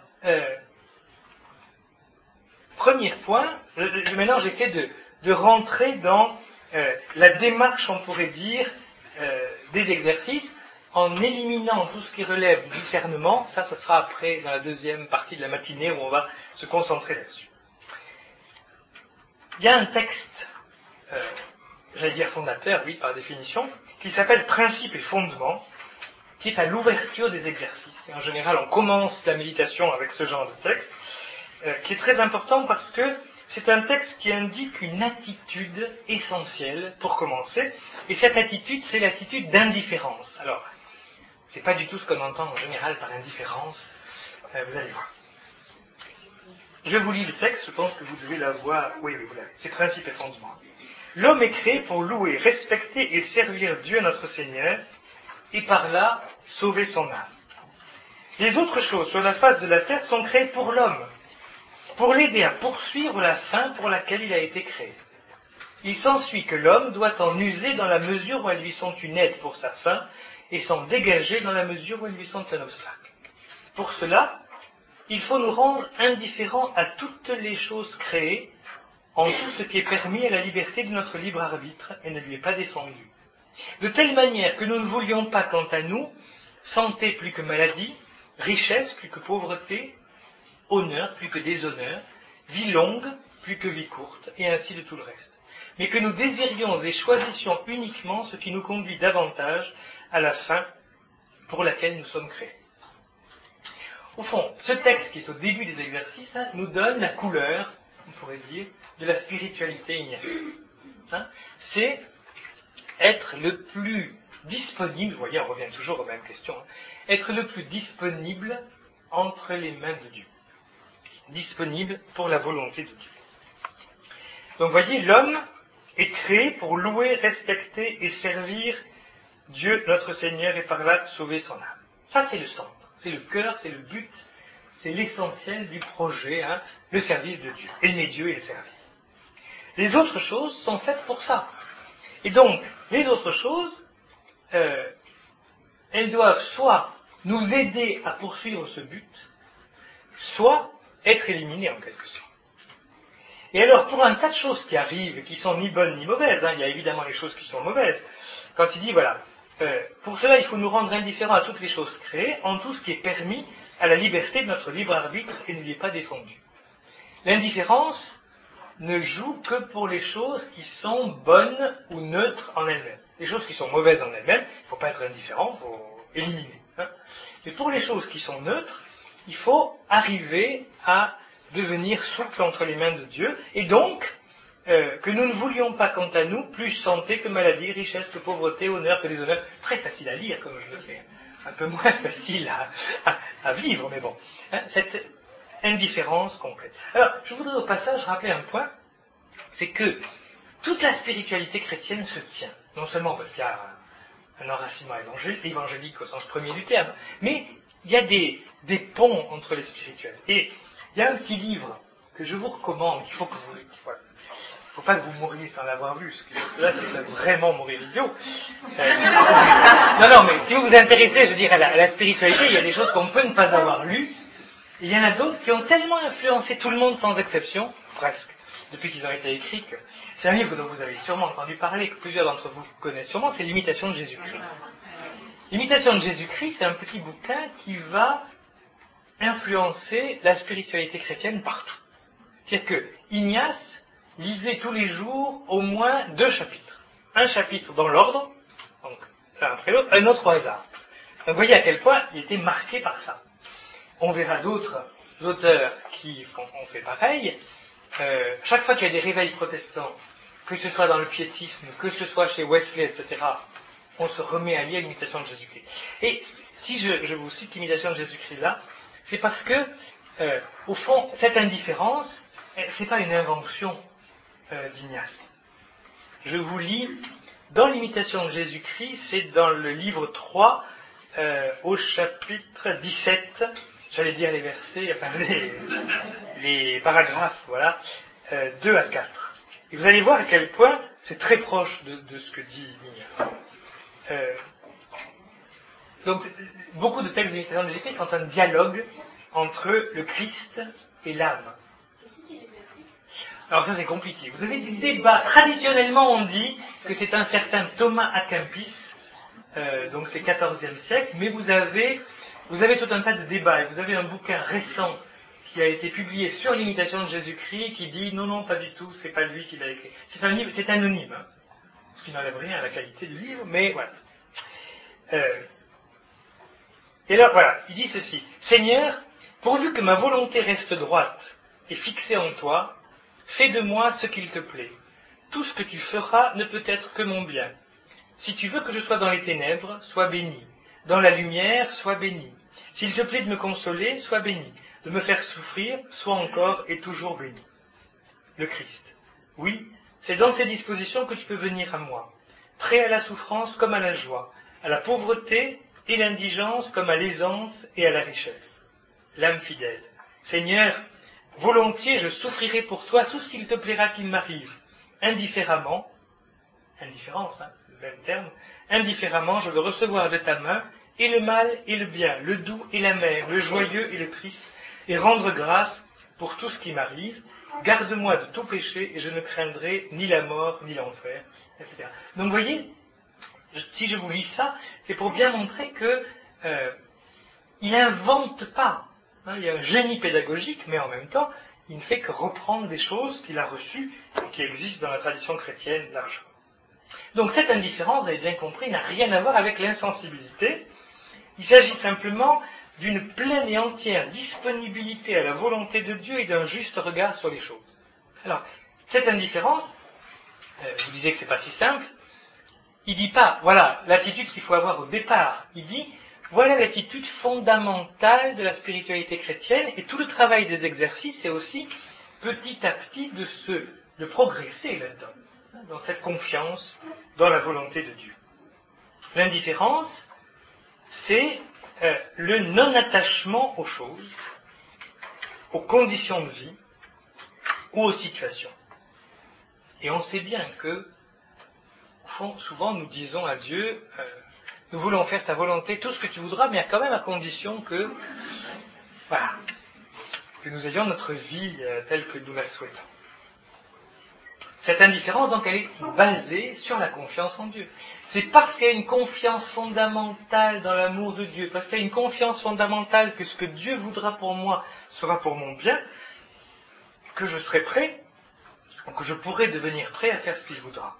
premier point, maintenant j'essaie de rentrer dans la démarche, on pourrait dire, des exercices, en éliminant tout ce qui relève du discernement. Ça sera après, dans la deuxième partie de la matinée, où on va se concentrer là-dessus. Il y a un texte j'allais dire fondateur, oui, par définition, qui s'appelle Principe et fondement, qui est à l'ouverture des exercices. Et en général, on commence la méditation avec ce genre de texte, qui est très important parce que c'est un texte qui indique une attitude essentielle pour commencer, et cette attitude, c'est l'attitude d'indifférence. Alors, c'est pas du tout ce qu'on entend en général par indifférence, vous allez voir. Je vous lis le texte, je pense que vous devez l'avoir. Oui, vous l'avez. C'est Principe et fondement. L'homme est créé pour louer, respecter et servir Dieu notre Seigneur, et par là, sauver son âme. Les autres choses sur la face de la terre sont créées pour l'homme, pour l'aider à poursuivre la fin pour laquelle il a été créé. Il s'ensuit que l'homme doit en user dans la mesure où elles lui sont une aide pour sa fin, et s'en dégager dans la mesure où elles lui sont un obstacle. Pour cela, il faut nous rendre indifférents à toutes les choses créées, en tout ce qui est permis à la liberté de notre libre arbitre et ne lui est pas défendu. De telle manière que nous ne voulions pas, quant à nous, santé plus que maladie, richesse plus que pauvreté, honneur plus que déshonneur, vie longue plus que vie courte, et ainsi de tout le reste. Mais que nous désirions et choisissions uniquement ce qui nous conduit davantage à la fin pour laquelle nous sommes créés. Au fond, ce texte qui est au début des exercices nous donne la couleur, on pourrait dire, de la spiritualité ignatienne. C'est être le plus disponible, vous voyez, on revient toujours aux mêmes questions, être le plus disponible entre les mains de Dieu. Disponible pour la volonté de Dieu. Donc vous voyez, l'homme est créé pour louer, respecter et servir Dieu notre Seigneur et par là sauver son âme. Ça c'est le centre, c'est le cœur, c'est le but, c'est l'essentiel du projet, le service de Dieu. Aimer Dieu et le servir. Les autres choses sont faites pour ça. Et donc, les autres choses, elles doivent soit nous aider à poursuivre ce but, soit être éliminées en quelque sorte. Et alors, pour un tas de choses qui arrivent, et qui sont ni bonnes ni mauvaises, il y a évidemment les choses qui sont mauvaises, quand il dit, voilà, pour cela il faut nous rendre indifférents à toutes les choses créées, en tout ce qui est permis à la liberté de notre libre arbitre et ne lui est pas défendu. L'indifférence ne joue que pour les choses qui sont bonnes ou neutres en elles-mêmes. Les choses qui sont mauvaises en elles-mêmes, il ne faut pas être indifférent, il faut éliminer. Mais pour les choses qui sont neutres, il faut arriver à devenir souple entre les mains de Dieu, et donc, que nous ne voulions pas, quant à nous, plus santé que maladie, richesse que pauvreté, honneur que déshonneur. Très facile à lire, comme je le fais. Un peu moins facile à vivre, mais bon. Cette indifférence complète. Alors, je voudrais au passage rappeler un point, c'est que toute la spiritualité chrétienne se tient, non seulement parce qu'il y a un enracinement évangélique au sens premier du terme, mais il y a des ponts entre les spirituels. Et il y a un petit livre que je vous recommande, qu'il faut que vous... Voilà. Il ne faut pas que vous mouriez sans l'avoir vu, parce que là, ça serait vraiment mourir idiot. Non, mais si vous vous intéressez, je veux dire, à la spiritualité, il y a des choses qu'on peut ne pas avoir lues, et il y en a d'autres qui ont tellement influencé tout le monde sans exception, presque, depuis qu'ils ont été écrits, que c'est un livre dont vous avez sûrement entendu parler, que plusieurs d'entre vous connaissent sûrement, c'est l'Imitation de Jésus-Christ. L'Imitation de Jésus-Christ, c'est un petit bouquin qui va influencer la spiritualité chrétienne partout. C'est-à-dire que Ignace lisait tous les jours au moins 2 chapitres. Un chapitre dans l'ordre, donc l'un après l'autre, un autre au hasard. Donc vous voyez à quel point il était marqué par ça. On verra d'autres auteurs qui ont fait pareil. Chaque fois qu'il y a des réveils protestants, que ce soit dans le piétisme, que ce soit chez Wesley, etc., on se remet à lire l'Imitation de Jésus-Christ. Et si je vous cite l'Imitation de Jésus-Christ là, c'est parce que, au fond, cette indifférence, c'est pas une invention d'Ignace. Je vous lis, dans l'Imitation de Jésus-Christ, c'est dans le livre 3, au chapitre 17, j'allais dire les versets, enfin les paragraphes, voilà, 2 à 4. Et vous allez voir à quel point c'est très proche de ce que dit Ignace. Donc, beaucoup de textes de l'Imitation de Jésus-Christ sont un dialogue entre le Christ et l'âme. Alors ça c'est compliqué. Vous avez des débats. Traditionnellement on dit que c'est un certain Thomas à Kempis, donc c'est 14e siècle, mais vous avez tout un tas de débats. Et vous avez un bouquin récent qui a été publié sur l'Imitation de Jésus-Christ qui dit non, pas du tout, c'est pas lui qui l'a écrit. C'est anonyme. Ce qui n'enlève rien à la qualité du livre, mais voilà. Et alors voilà, il dit ceci. Seigneur, pourvu que ma volonté reste droite et fixée en toi, fais de moi ce qu'il te plaît. Tout ce que tu feras ne peut être que mon bien. Si tu veux que je sois dans les ténèbres, sois béni. Dans la lumière, sois béni. S'il te plaît de me consoler, sois béni. De me faire souffrir, sois encore et toujours béni. Le Christ. Oui, c'est dans ces dispositions que tu peux venir à moi. Prêt à la souffrance comme à la joie, à la pauvreté et l'indigence comme à l'aisance et à la richesse. L'âme fidèle. Seigneur, volontiers je souffrirai pour toi tout ce qu'il te plaira qu'il m'arrive. Indifféremment, indifférence, le même terme, indifféremment je veux recevoir de ta main et le mal et le bien, le doux et l'amer, le joyeux et le triste, et rendre grâce pour tout ce qui m'arrive. Garde-moi de tout péché et je ne craindrai ni la mort ni l'enfer, etc. Donc vous voyez, si je vous lis ça, c'est pour bien montrer que il n'invente pas. Il y a un génie pédagogique, mais en même temps, il ne fait que reprendre des choses qu'il a reçues et qui existent dans la tradition chrétienne largement. Donc cette indifférence, vous avez bien compris, n'a rien à voir avec l'insensibilité. Il s'agit simplement d'une pleine et entière disponibilité à la volonté de Dieu et d'un juste regard sur les choses. Alors, cette indifférence, je vous disais que c'est pas si simple, il dit pas, voilà l'attitude qu'il faut avoir au départ. Il dit, voilà l'attitude fondamentale de la spiritualité chrétienne, et tout le travail des exercices, c'est aussi petit à petit de progresser là-dedans, dans cette confiance dans la volonté de Dieu. L'indifférence, c'est le non-attachement aux choses, aux conditions de vie ou aux situations. Et on sait bien que, au fond, souvent nous disons à Dieu, nous voulons faire ta volonté, tout ce que tu voudras, mais quand même à condition que, voilà, que nous ayons notre vie telle que nous la souhaitons. Cette indifférence, donc, elle est basée sur la confiance en Dieu. C'est parce qu'il y a une confiance fondamentale dans l'amour de Dieu, parce qu'il y a une confiance fondamentale que ce que Dieu voudra pour moi sera pour mon bien, que je serai prêt, que je pourrai devenir prêt à faire ce qu'il voudra.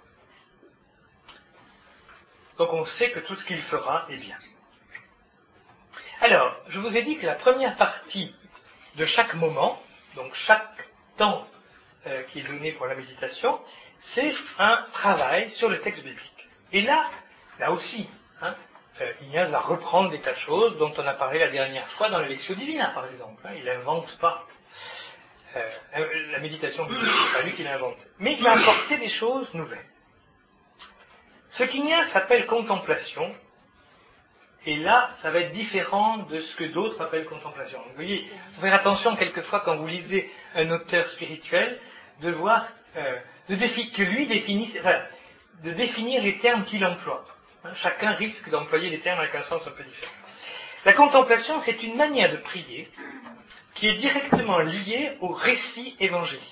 Donc on sait que tout ce qu'il fera est bien. Alors, je vous ai dit que la première partie de chaque moment, donc chaque temps qui est donné pour la méditation, c'est un travail sur le texte biblique. Et là aussi, Ignace va reprendre des tas de choses dont on a parlé la dernière fois dans la Lectio Divina, par exemple. Il n'invente pas. La méditation biblique, c'est pas lui qui l'invente. Mais il va apporter des choses nouvelles. Ce qu'Ignace appelle contemplation, et là, ça va être différent de ce que d'autres appellent contemplation. Vous voyez, il faut faire attention quelquefois quand vous lisez un auteur spirituel, de voir que lui définisse, de définir les termes qu'il emploie. Chacun risque d'employer les termes avec un sens un peu différent. La contemplation, c'est une manière de prier qui est directement liée au récit évangélique.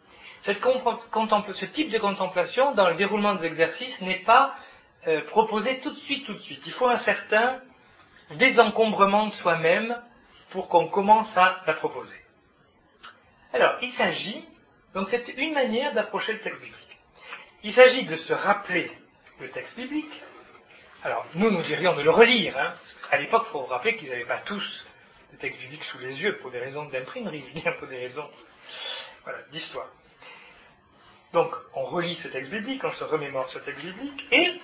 Ce type de contemplation, dans le déroulement des exercices, n'est pas proposé tout de suite. Il faut un certain désencombrement de soi-même pour qu'on commence à la proposer. Alors, il s'agit, donc c'est une manière d'approcher le texte biblique. Il s'agit de se rappeler le texte biblique. Alors, nous dirions de le relire, parce qu'à l'époque, il faut vous rappeler qu'ils n'avaient pas tous le texte biblique sous les yeux pour des raisons d'imprimerie, je dis pour des raisons d'histoire. Donc, on relit ce texte biblique, on se remémore ce texte biblique, et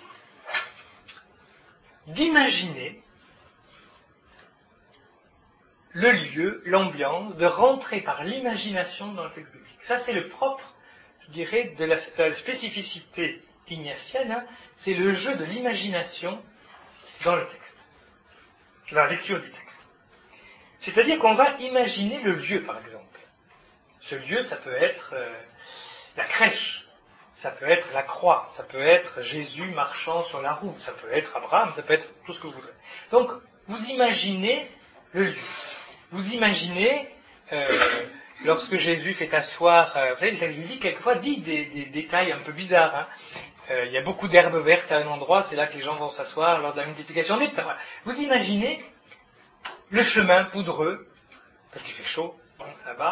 d'imaginer le lieu, l'ambiance, de rentrer par l'imagination dans le texte biblique. Ça, c'est le propre, je dirais, de la spécificité ignatienne, c'est le jeu de l'imagination dans le texte, dans la lecture du texte. C'est-à-dire qu'on va imaginer le lieu, par exemple. Ce lieu, ça peut être la crèche, ça peut être la croix, ça peut être Jésus marchant sur la roue, ça peut être Abraham, ça peut être tout ce que vous voudrez. Donc, vous imaginez le lieu. Vous imaginez, lorsque Jésus fait asseoir, vous savez, le texte biblique, quelquefois, dit des détails un peu bizarres. Il y a beaucoup d'herbes vertes à un endroit, c'est là que les gens vont s'asseoir lors de la multiplication des pains. Voilà. Vous imaginez le chemin poudreux, parce qu'il fait chaud là-bas,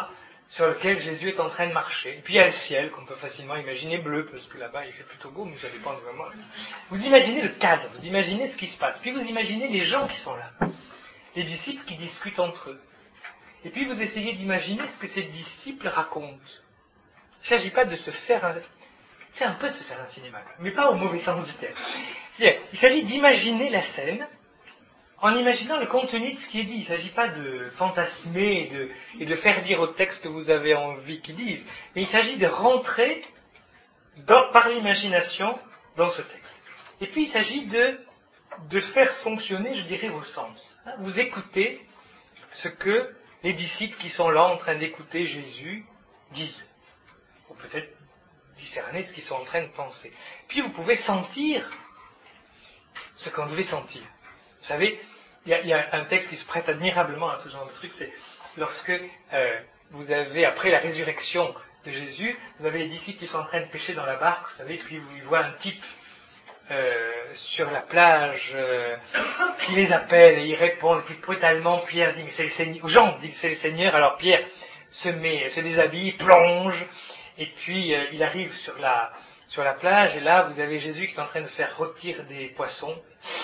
sur lequel Jésus est en train de marcher. Et puis il y a le ciel, qu'on peut facilement imaginer bleu, parce que là-bas il fait plutôt beau, mais ça dépend vraiment. Vous imaginez le cadre, vous imaginez ce qui se passe, puis vous imaginez les gens qui sont là, les disciples qui discutent entre eux. Et puis vous essayez d'imaginer ce que ces disciples racontent. Il ne s'agit pas de se faire c'est un peu de se faire un cinéma, mais pas au mauvais sens du terme. Il s'agit d'imaginer la scène en imaginant le contenu de ce qui est dit. Il ne s'agit pas de fantasmer et de faire dire au texte que vous avez envie qu'il dise, mais il s'agit de rentrer par l'imagination dans ce texte. Et puis il s'agit de faire fonctionner, je dirais, vos sens. Vous écoutez ce que les disciples qui sont là en train d'écouter Jésus disent. Ou peut-être discerner ce qu'ils sont en train de penser. Puis vous pouvez sentir ce qu'on devait sentir. Vous savez, il y a un texte qui se prête admirablement à ce genre de truc, c'est lorsque vous avez, après la résurrection de Jésus, vous avez les disciples qui sont en train de pêcher dans la barque, vous savez, puis vous voyez un type sur la plage qui les appelle et il répond, et puis brutalement Pierre dit, mais c'est le Seigneur, Jean dit, c'est le Seigneur, alors Pierre se déshabille, plonge, et puis il arrive sur la plage, et là vous avez Jésus qui est en train de faire rôtir des poissons,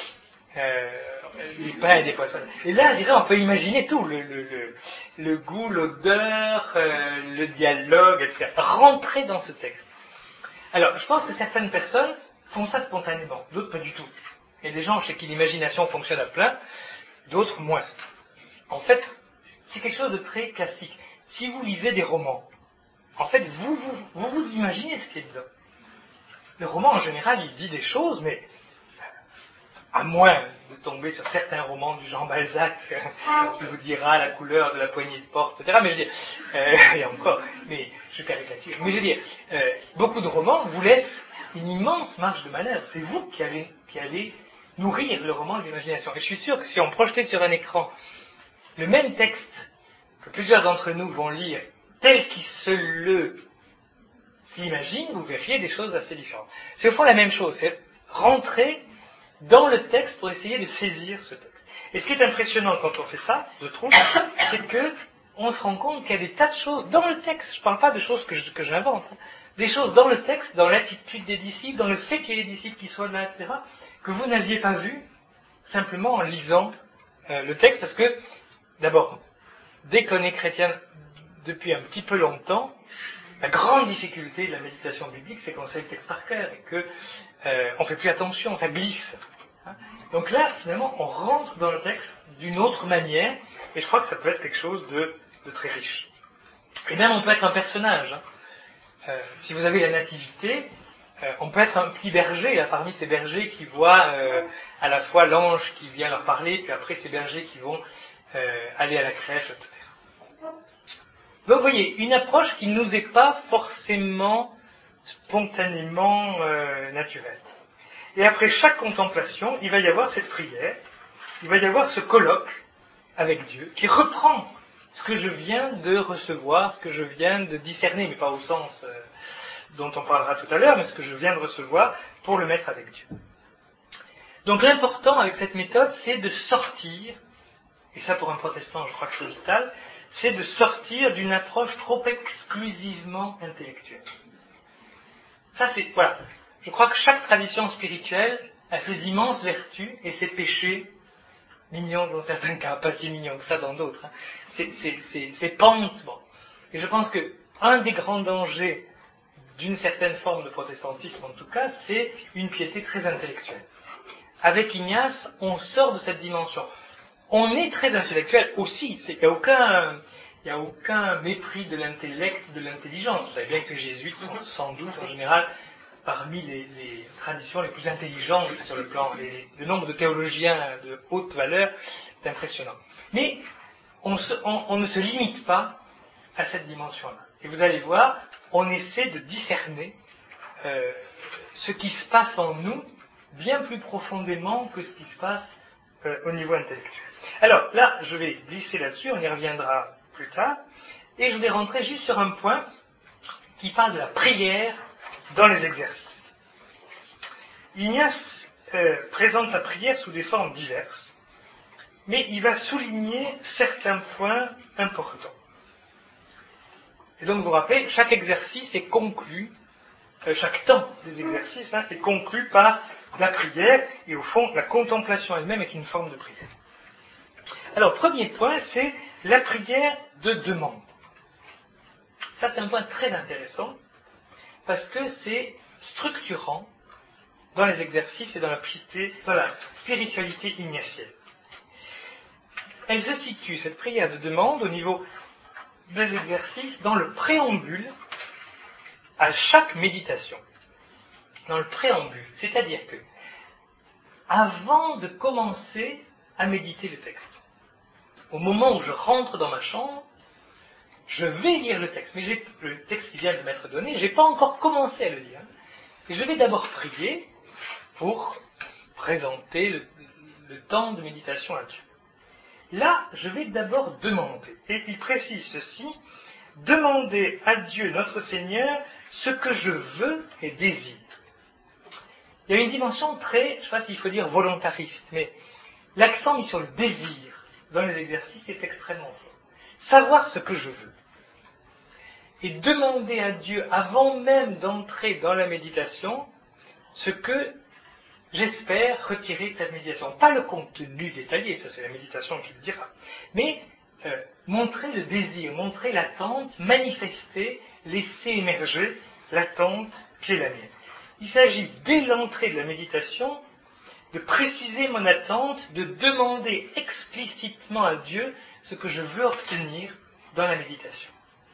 des pains et des poissons. Et là, je dirais, on peut imaginer tout, le goût, l'odeur, le dialogue, etc. Rentrer dans ce texte. Alors, je pense que certaines personnes font ça spontanément, d'autres pas du tout. Il y a des gens chez qui l'imagination fonctionne à plein, d'autres moins. En fait, c'est quelque chose de très classique. Si vous lisez des romans, en fait, vous imaginez ce qui est dedans. Le roman, en général, il dit des choses, mais à moins de tomber sur certains romans du Jean Balzac, qui vous dira la couleur de la poignée de porte, etc. Mais je veux dire, et encore, mais je caricature. Mais je veux dire, beaucoup de romans vous laissent une immense marge de manœuvre. C'est vous qui allez nourrir le roman de l'imagination. Et je suis sûr que si on projetait sur un écran le même texte que plusieurs d'entre nous vont lire tel qu'ils s'imaginent, vous verriez des choses assez différentes. C'est au fond la même chose, c'est rentrer dans le texte pour essayer de saisir ce texte. Et ce qui est impressionnant quand on fait ça, je trouve, c'est que on se rend compte qu'il y a des tas de choses dans le texte. Je ne parle pas de choses que j'invente. Des choses dans le texte, dans l'attitude des disciples, dans le fait qu'il y ait des disciples qui soient là, etc., que vous n'aviez pas vu simplement en lisant le texte, parce que, d'abord, dès qu'on est chrétien depuis un petit peu longtemps, la grande difficulté de la méditation biblique, c'est qu'on sait le texte par cœur et qu'on ne fait plus attention, ça glisse. Donc là, finalement, on rentre dans le texte d'une autre manière, et je crois que ça peut être quelque chose de très riche. Et même on peut être un personnage. Si vous avez la nativité, on peut être un petit berger, là, parmi ces bergers qui voient à la fois l'ange qui vient leur parler, puis après ces bergers qui vont aller à la crèche, etc. Donc vous voyez, une approche qui ne nous est pas forcément spontanément naturelle. Et après chaque contemplation, il va y avoir cette prière, il va y avoir ce colloque avec Dieu qui reprend ce que je viens de recevoir, ce que je viens de discerner, mais pas au sens dont on parlera tout à l'heure, mais ce que je viens de recevoir pour le mettre avec Dieu. Donc l'important avec cette méthode, c'est de sortir, et ça pour un protestant je crois que c'est vital, c'est de sortir d'une approche trop exclusivement intellectuelle. Ça c'est, voilà, je crois que chaque tradition spirituelle a ses immenses vertus et ses péchés, mignons dans certains cas, pas si mignons que ça dans d'autres, ses pentes. Bon. Et je pense que un des grands dangers d'une certaine forme de protestantisme en tout cas, c'est une piété très intellectuelle. Avec Ignace, on sort de cette dimension. On est très intellectuel aussi, il n'y a aucun mépris de l'intellect, de l'intelligence. Vous savez bien que les jésuites sont sans doute en général parmi les traditions les plus intelligentes sur le plan, le nombre de théologiens de haute valeur est impressionnant. Mais on ne se limite pas à cette dimension-là. Et vous allez voir, on essaie de discerner ce qui se passe en nous bien plus profondément que ce qui se passe au niveau intellectuel. Alors là, je vais glisser là-dessus, on y reviendra plus tard, et je vais rentrer juste sur un point qui parle de la prière dans les exercices. Ignace présente la prière sous des formes diverses, mais il va souligner certains points importants. Et donc vous vous rappelez, chaque exercice est conclu, chaque temps des exercices est conclu par la prière, et au fond, la contemplation elle-même est une forme de prière. Alors, premier point, c'est la prière de demande. Ça, c'est un point très intéressant, parce que c'est structurant dans les exercices et dans la spiritualité ignatienne. Elle se situe, cette prière de demande, au niveau des exercices, dans le préambule à chaque méditation. Dans le préambule. C'est-à-dire que, avant de commencer à méditer le texte, au moment où je rentre dans ma chambre, je vais lire le texte. Mais le texte qui vient de m'être donné, je n'ai pas encore commencé à le lire. Et je vais d'abord prier pour présenter le temps de méditation à Dieu. Là, je vais d'abord demander. Et il précise ceci, demander à Dieu, notre Seigneur, ce que je veux et désire. Il y a une dimension très, je ne sais pas s'il faut dire volontariste, mais l'accent mis sur le désir dans les exercices est extrêmement fort. Savoir ce que je veux. Et demander à Dieu, avant même d'entrer dans la méditation, ce que j'espère retirer de cette méditation. Pas le contenu détaillé, ça c'est la méditation qui le dira, mais montrer le désir, montrer l'attente, manifester, laisser émerger l'attente qui est la mienne. Il s'agit, dès l'entrée de la méditation, de préciser mon attente, de demander explicitement à Dieu ce que je veux obtenir dans la méditation.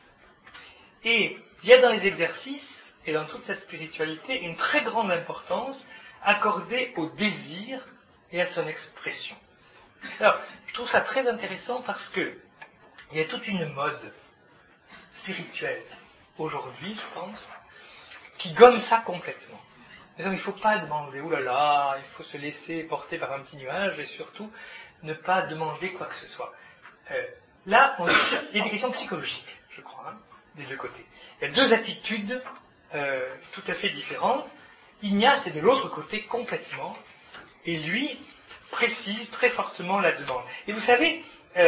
Et il y a dans les exercices, et dans toute cette spiritualité, une très grande importance accordée au désir et à son expression. Alors, je trouve ça très intéressant parce que il y a toute une mode spirituelle aujourd'hui, je pense, qui gomme ça complètement. Il ne faut pas demander, oulala, il faut se laisser porter par un petit nuage et surtout ne pas demander quoi que ce soit. Là, il y a des questions psychologiques, je crois, des deux côtés. Il y a deux attitudes tout à fait différentes. Ignace est de l'autre côté complètement, et lui précise très fortement la demande. Et vous savez,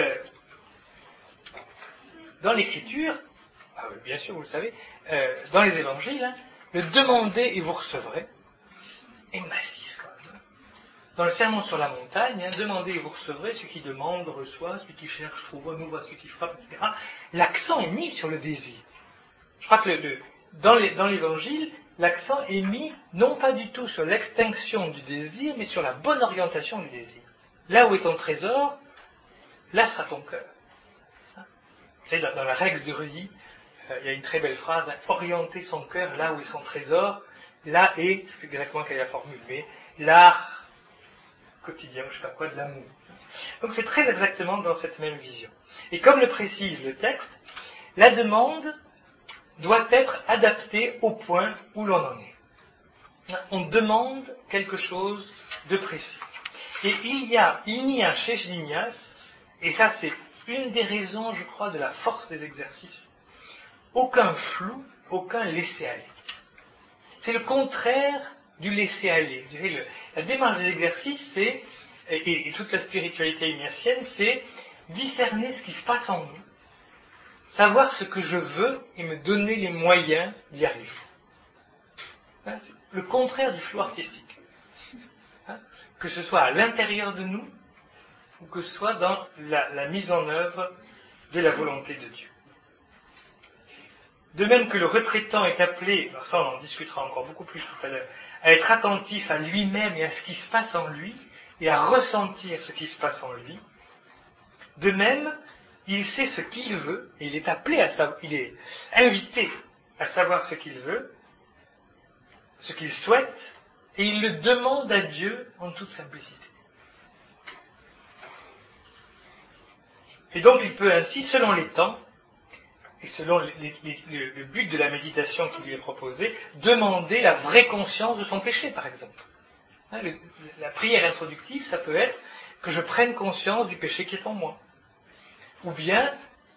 dans l'écriture, bien sûr vous le savez, dans les évangiles, le demander et vous recevrez est massif quand même. Dans le sermon sur la montagne, demandez et vous recevrez, celui qui demande reçoit, celui qui cherche trouve, nous voit celui qui frappe, etc. L'accent est mis sur le désir. Je crois que dans l'évangile, l'accent est mis non pas du tout sur l'extinction du désir, mais sur la bonne orientation du désir. Là où est ton trésor, là sera ton cœur. Vous savez, dans la règle de Rudy, il y a une très belle phrase, orienter son cœur là où est son trésor, là est, je ne sais exactement quelle est la formule, mais l'art quotidien, je ne sais pas quoi, de l'amour. Donc c'est très exactement dans cette même vision. Et comme le précise le texte, la demande doit être adaptée au point où l'on en est. On demande quelque chose de précis. Et il n'y a chez Ignace, et ça c'est une des raisons, je crois, de la force des exercices, aucun flou, aucun laisser-aller. C'est le contraire du laisser-aller. La démarche des exercices, c'est, et toute la spiritualité ignatienne, c'est discerner ce qui se passe en nous, savoir ce que je veux et me donner les moyens d'y arriver. C'est le contraire du flou artistique. Que ce soit à l'intérieur de nous, ou que ce soit dans la mise en œuvre de la volonté de Dieu. De même que le retraitant est appelé, alors ça on en discutera encore beaucoup plus tout à l'heure, à être attentif à lui-même et à ce qui se passe en lui, et à ressentir ce qui se passe en lui, de même, il sait ce qu'il veut, et il est appelé à savoir, il est invité à savoir ce qu'il veut, ce qu'il souhaite, et il le demande à Dieu en toute simplicité. Et donc il peut ainsi, selon les temps, et selon le but de la méditation qui lui est proposée, demander la vraie conscience de son péché, par exemple. La prière introductive, ça peut être que je prenne conscience du péché qui est en moi. Ou bien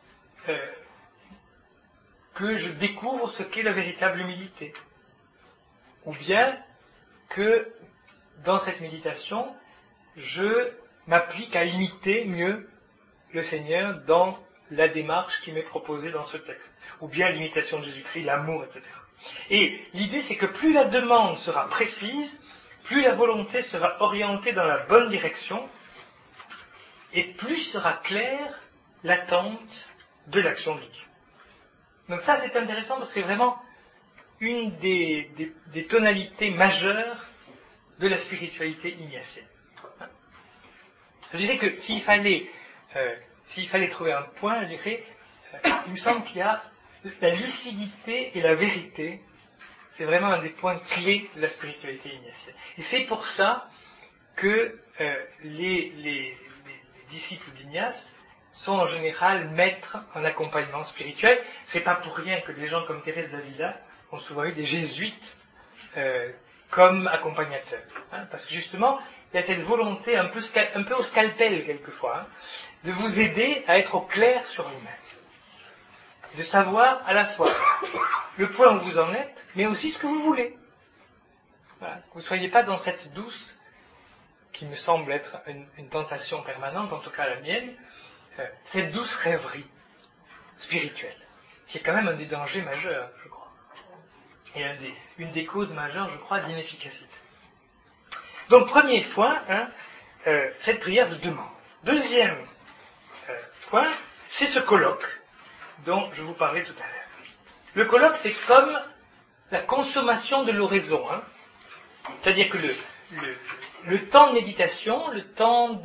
que je découvre ce qu'est la véritable humilité. Ou bien que dans cette méditation, je m'applique à imiter mieux le Seigneur dans la démarche qui m'est proposée dans ce texte, ou bien l'imitation de Jésus-Christ, l'amour, etc. Et l'idée, c'est que plus la demande sera précise, plus la volonté sera orientée dans la bonne direction, et plus sera claire l'attente de l'action de Dieu. Donc ça, c'est intéressant parce que c'est vraiment une des tonalités majeures de la spiritualité ignatienne. Je dirais que s'il fallait trouver un point, je dirais, il me semble qu'il y a la lucidité et la vérité, c'est vraiment un des points clés de la spiritualité ignatienne. Et c'est pour ça que les disciples d'Ignace sont en général maîtres en accompagnement spirituel. C'est pas pour rien que des gens comme Thérèse d'Avila ont souvent eu des jésuites comme accompagnateurs. Parce que justement, il y a cette volonté un peu au scalpel quelquefois, de vous aider à être au clair sur vous-même. De savoir à la fois le point où vous en êtes, mais aussi ce que vous voulez. Voilà. Que vous ne soyez pas dans cette douce, qui me semble être une tentation permanente, en tout cas la mienne, cette douce rêverie spirituelle, qui est quand même un des dangers majeurs, je crois. Et une des causes majeures, je crois, d'inefficacité. Donc, premier point, cette prière de demande. Deuxième point, c'est ce colloque dont je vous parlais tout à l'heure. Le colloque, c'est comme la consommation de l'oraison. C'est-à-dire que le temps de méditation, le temps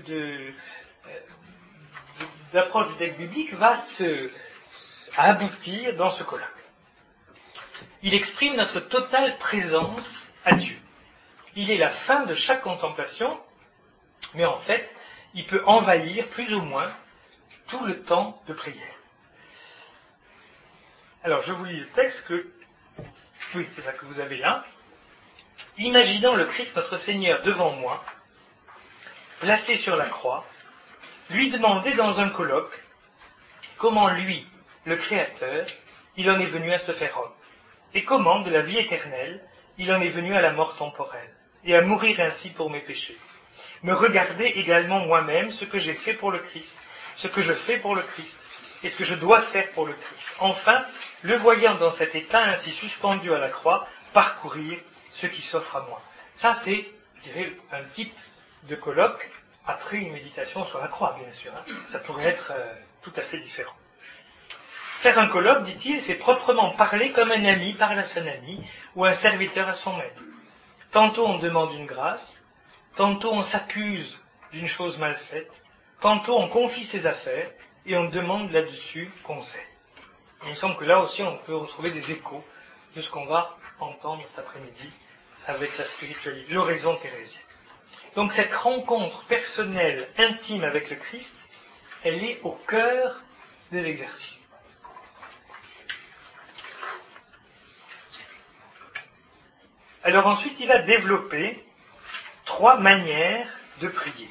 d'approche du texte biblique va aboutir dans ce colloque. Il exprime notre totale présence à Dieu. Il est la fin de chaque contemplation, mais en fait, il peut envahir plus ou moins tout le temps de prière. Alors, je vous lis le texte c'est ça que vous avez là. Imaginant le Christ notre Seigneur devant moi, placé sur la croix, lui demander dans un colloque comment lui, le Créateur, il en est venu à se faire homme, et comment, de la vie éternelle, il en est venu à la mort temporelle, et à mourir ainsi pour mes péchés. Me regarder également moi-même ce que j'ai fait pour le Christ, ce que je fais pour le Christ, et ce que je dois faire pour le Christ. Enfin, le voyant dans cet état ainsi suspendu à la croix, parcourir ce qui s'offre à moi. Ça, c'est, je dirais, un type de colloque après une méditation sur la croix, bien sûr. Ça pourrait être tout à fait différent. Faire un colloque, dit-il, c'est proprement parler comme un ami parle à son ami, ou un serviteur à son maître. Tantôt on demande une grâce, tantôt on s'accuse d'une chose mal faite, tantôt on confie ses affaires, et on demande là-dessus conseil. Il me semble que là aussi on peut retrouver des échos de ce qu'on va entendre cet après-midi avec la spiritualité, l'oraison thérésienne. Donc cette rencontre personnelle, intime avec le Christ, elle est au cœur des exercices. Alors ensuite, il va développer 3 manières de prier.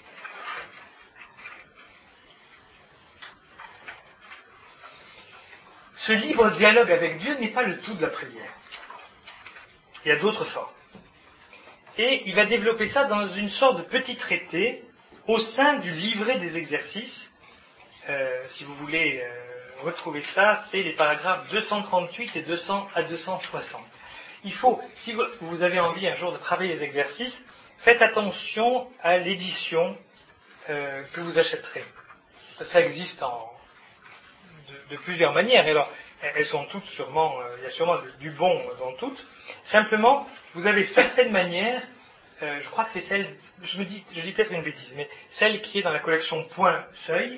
Ce libre dialogue avec Dieu n'est pas le tout de la prière. Il y a d'autres formes. Et il va développer ça dans une sorte de petit traité au sein du livret des exercices. Si vous voulez retrouver ça, c'est les paragraphes 238 et 200 à 260. Il faut, si vous avez envie un jour de travailler les exercices, faites attention à l'édition que vous achèterez. Ça existe de plusieurs manières. Alors, elles sont toutes sûrement, il y a sûrement du bon dans toutes. Simplement, vous avez certaines manières, je crois que c'est celle, je dis peut-être une bêtise, mais celle qui est dans la collection Point Seuil,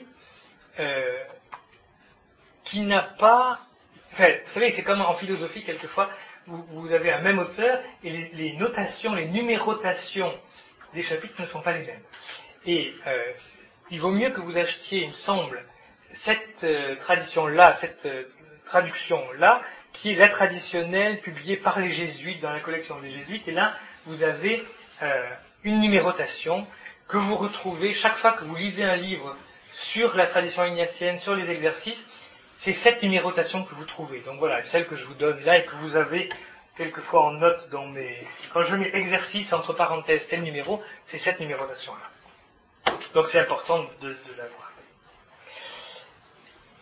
qui n'a pas... Enfin, vous savez, c'est comme en philosophie, quelquefois, vous avez un même auteur, et les notations, les numérotations des chapitres ne sont pas les mêmes. Et il vaut mieux que vous achetiez, il me semble, cette tradition-là, cette traduction-là, qui est la traditionnelle publiée par les jésuites, dans la collection des jésuites, et là, vous avez une numérotation que vous retrouvez chaque fois que vous lisez un livre sur la tradition ignatienne, sur les exercices, c'est cette numérotation que vous trouvez. Donc voilà, celle que je vous donne là et que vous avez quelquefois en note dans quand je mets exercice entre parenthèses tel numéro, c'est cette numérotation-là. Donc c'est important de l'avoir.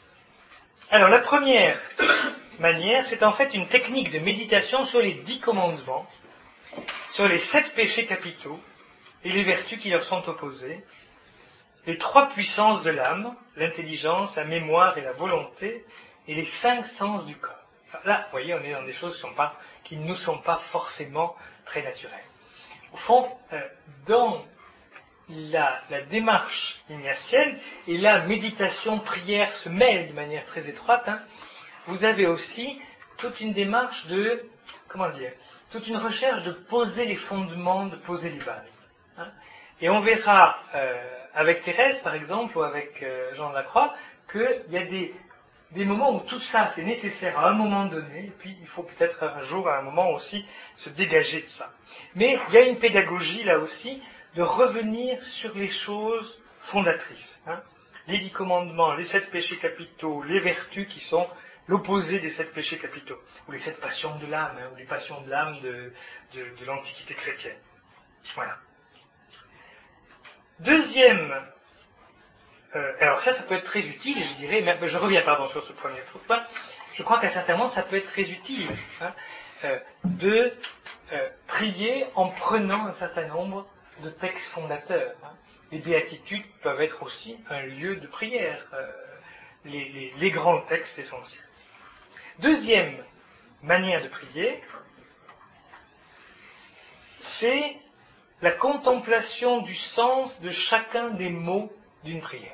Alors, la première manière, c'est en fait une technique de méditation sur les 10 commandements, sur les 7 péchés capitaux et les vertus qui leur sont opposées, les 3 puissances de l'âme, l'intelligence, la mémoire et la volonté, et les 5 sens du corps. Alors là, vous voyez, on est dans des choses qui ne nous sont pas forcément très naturelles. Au fond, dans la démarche ignatienne, et la méditation, prière se mêlent de manière très étroite, vous avez aussi toute une démarche toute une recherche de poser les fondements, de poser les bases. Et on verra avec Thérèse, par exemple, ou avec Jean de la Croix, qu'il y a des moments où tout ça, c'est nécessaire à un moment donné, et puis il faut peut-être un jour, à un moment aussi, se dégager de ça. Mais il y a une pédagogie, là aussi, de revenir sur les choses fondatrices. Les 10 commandements, les 7 péchés capitaux, les vertus qui sont l'opposé des 7 péchés capitaux, ou les 7 passions de l'âme, ou les passions de l'âme de l'Antiquité chrétienne. Voilà. Deuxième, alors ça peut être très utile, je dirais, mais je reviens sur ce premier point, je crois qu'à certains moments ça peut être très utile de prier en prenant un certain nombre de textes fondateurs. Les béatitudes peuvent être aussi un lieu de prière, les grands textes essentiels. Deuxième manière de prier, c'est la contemplation du sens de chacun des mots d'une prière.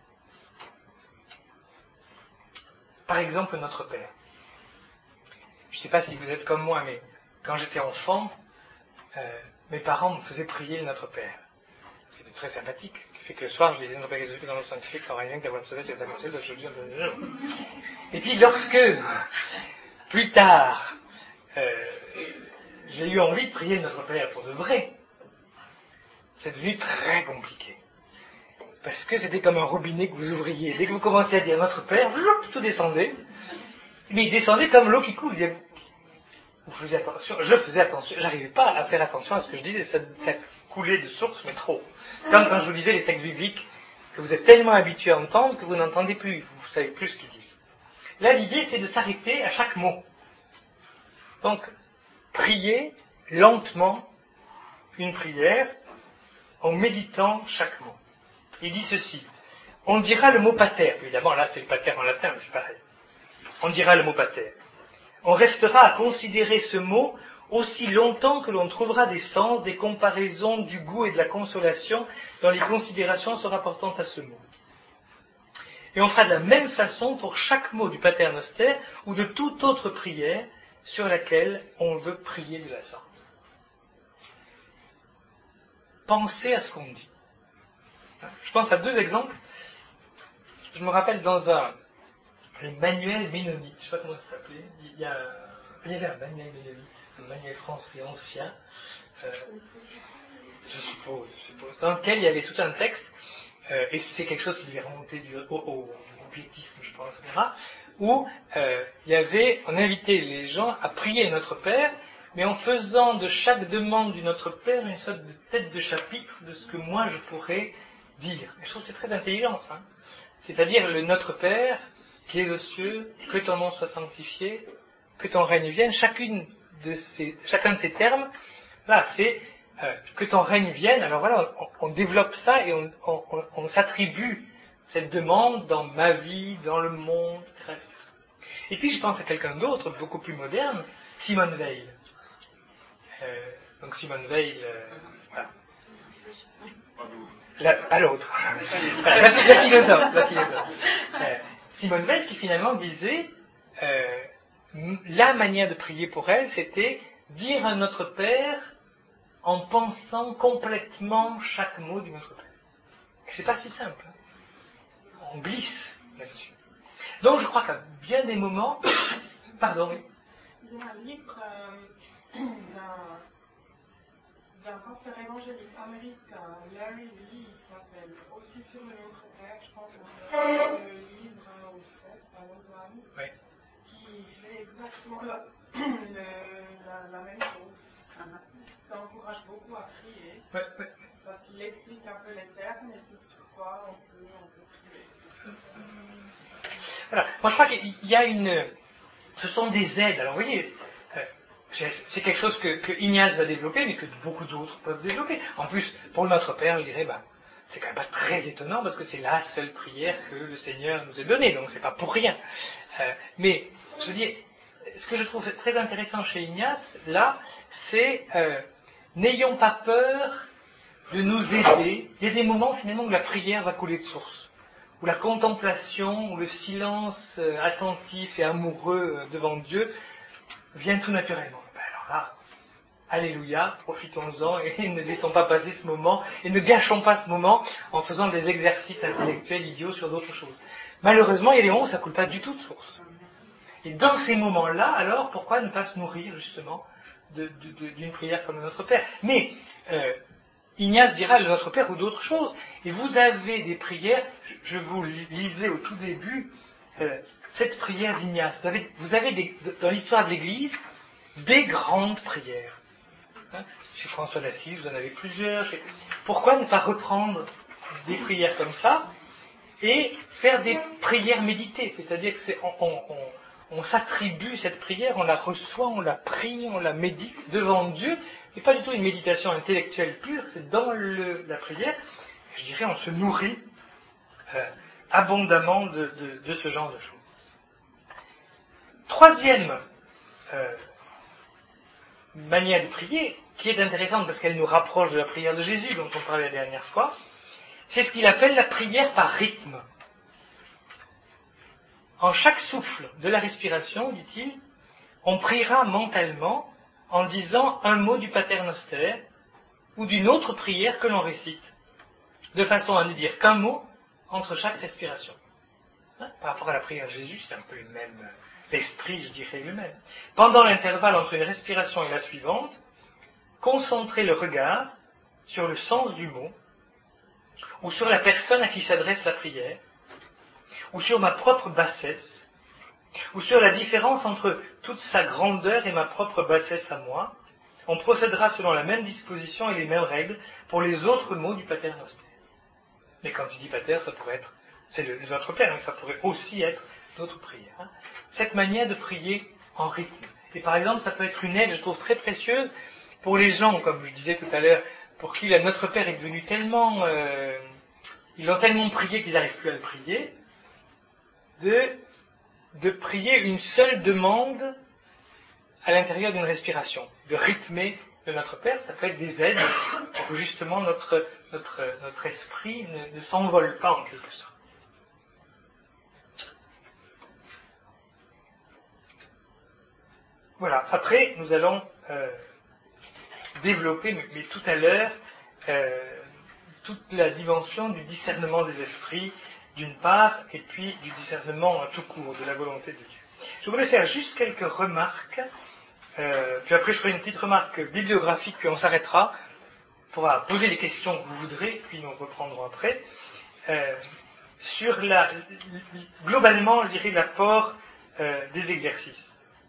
Par exemple, Notre Père. Je ne sais pas si vous êtes comme moi, mais quand j'étais enfant, mes parents me faisaient prier le Notre Père. C'était très sympathique, ce qui fait que le soir, je disais Notre Père qui est dans le sanctifié, quand rien que d'avoir sauvé, c'est comme ça, je dis. Et puis lorsque, plus tard, j'ai eu envie de prier Notre Père pour de vrai, c'est devenu très compliqué. Parce que c'était comme un robinet que vous ouvriez. Dès que vous commenciez à dire Notre Père, tout descendait. Mais il descendait comme l'eau qui coule. Vous faisiez attention, je faisais attention, j'arrivais pas à faire attention à ce que je disais, ça coulait de source, mais trop. C'est comme quand je vous disais les textes bibliques que vous êtes tellement habitués à entendre que vous n'entendez plus, vous savez plus ce qu'ils disent. Là, l'idée, c'est de s'arrêter à chaque mot. Donc, prier lentement une prière en méditant chaque mot. Il dit ceci, on dira le mot pater, évidemment là c'est le pater en latin, mais c'est pareil. On dira le mot pater. On restera à considérer ce mot aussi longtemps que l'on trouvera des sens, des comparaisons, du goût et de la consolation dans les considérations se rapportant à ce mot. Et on fera de la même façon pour chaque mot du Pater Noster ou de toute autre prière sur laquelle on veut prier de la sorte. Pensez à ce qu'on dit. Je pense à 2 exemples. Je me rappelle dans le manuel ménonite, je ne sais pas comment ça s'appelait, il y avait un manuel ménonite, un manuel français ancien, je suppose, dans lequel il y avait tout un texte, et c'est quelque chose qui devait remonter au piétisme, je pense, etc., où on invitait les gens à prier Notre Père, mais en faisant de chaque demande du Notre Père une sorte de tête de chapitre de ce que moi je pourrais dire. Et je trouve que c'est très intelligent, ça. C'est-à-dire le Notre Père, qui est aux cieux, que ton nom soit sanctifié, que ton règne vienne. Chacun de ces termes, là, c'est que ton règne vienne. Alors voilà, on développe ça et on s'attribue cette demande dans ma vie, dans le monde, etc. Et puis je pense à quelqu'un d'autre, beaucoup plus moderne, Simone Weil. Donc Simone Weil, voilà. Pas l'autre. La philosophe. Simone Weil qui finalement disait la manière de prier pour elle, c'était dire à Notre Père en pensant complètement chaque mot du Notre Père. Et c'est pas si simple. On glisse là-dessus. Donc je crois qu'à bien des moments... Pardon, oui. Il y a un livre d'un pasteur évangéliste américain, Larry Lee, il s'appelle Aussi sur le Notre Père, je pense que c'est le livre 1 ou 7 à Lausanne, Oui. qui fait exactement la même chose. Ça encourage beaucoup à prier, parce qu'il explique un peu les termes et puis sur quoi on peut prier. Voilà. Moi, je crois qu'il y a une... Ce sont des aides. Alors, vous voyez, c'est quelque chose que Ignace va développer, mais que beaucoup d'autres peuvent développer. En plus, pour notre Père, je dirais, c'est quand même pas très étonnant, parce que c'est la seule prière que le Seigneur nous a donnée, donc c'est pas pour rien. Mais, je veux dire, ce que je trouve très intéressant chez Ignace, là, c'est n'ayons pas peur de nous aider. Il y a des moments, finalement, où la prière va couler de source, où la contemplation, où le silence attentif et amoureux devant Dieu vient tout naturellement. Alors là, alléluia, profitons-en et ne laissons pas passer ce moment et ne gâchons pas ce moment en faisant des exercices intellectuels idiots sur d'autres choses. Malheureusement, il y a des moments où ça ne coule pas du tout de source. Et dans ces moments-là, alors, pourquoi ne pas se nourrir justement d'une prière comme le Notre Père? Mais Ignace dira le Notre Père ou d'autres choses. Et vous avez des prières, je vous lisais au tout début cette prière d'Ignace. Vous avez dans l'histoire de l'Église des grandes prières. Chez François d'Assise, vous en avez plusieurs. Pourquoi ne pas reprendre des prières comme ça et faire des prières méditées? C'est-à-dire on s'attribue cette prière, on la reçoit, on la prie, on la médite devant Dieu. C'est pas du tout une méditation intellectuelle pure, c'est dans la prière. Je dirais, on se nourrit abondamment de ce genre de choses. Troisième manière de prier, qui est intéressante parce qu'elle nous rapproche de la prière de Jésus dont on parlait la dernière fois, c'est ce qu'il appelle la prière par rythme. En chaque souffle de la respiration, dit-il, on priera mentalement en disant un mot du Pater Noster ou d'une autre prière que l'on récite, de façon à ne dire qu'un mot entre chaque respiration. Par rapport à la prière de Jésus, c'est un peu le même, l'esprit, je dirais, le même. Pendant l'intervalle entre une respiration et la suivante, concentrez le regard sur le sens du mot, ou sur la personne à qui s'adresse la prière, ou sur ma propre bassesse, ou sur la différence entre toute sa grandeur et ma propre bassesse à moi. On procédera selon la même disposition et les mêmes règles pour les autres mots du Pater Noster. Mais quand il dit Pater, ça pourrait être, c'est notre Père, mais ça pourrait aussi être d'autres prières. Cette manière de prier en rythme. Et par exemple, ça peut être une aide, je trouve, très précieuse pour les gens, comme je disais tout à l'heure, pour qui Notre Père est devenu tellement... ils l'ont tellement prié qu'ils n'arrivent plus à le prier, de prier une seule demande à l'intérieur d'une respiration, de rythmer le Notre Père. Ça peut être des aides pour que justement notre esprit ne s'envole pas en quelque sorte. Voilà, après nous allons développer, mais tout à l'heure, toute la dimension du discernement des esprits, d'une part, et puis du discernement tout court, de la volonté de Dieu. Je voulais faire juste quelques remarques, puis après je ferai une petite remarque bibliographique, puis on s'arrêtera, on pourra poser les questions que vous voudrez, puis nous reprendrons après, sur globalement, je dirais, l'apport des exercices.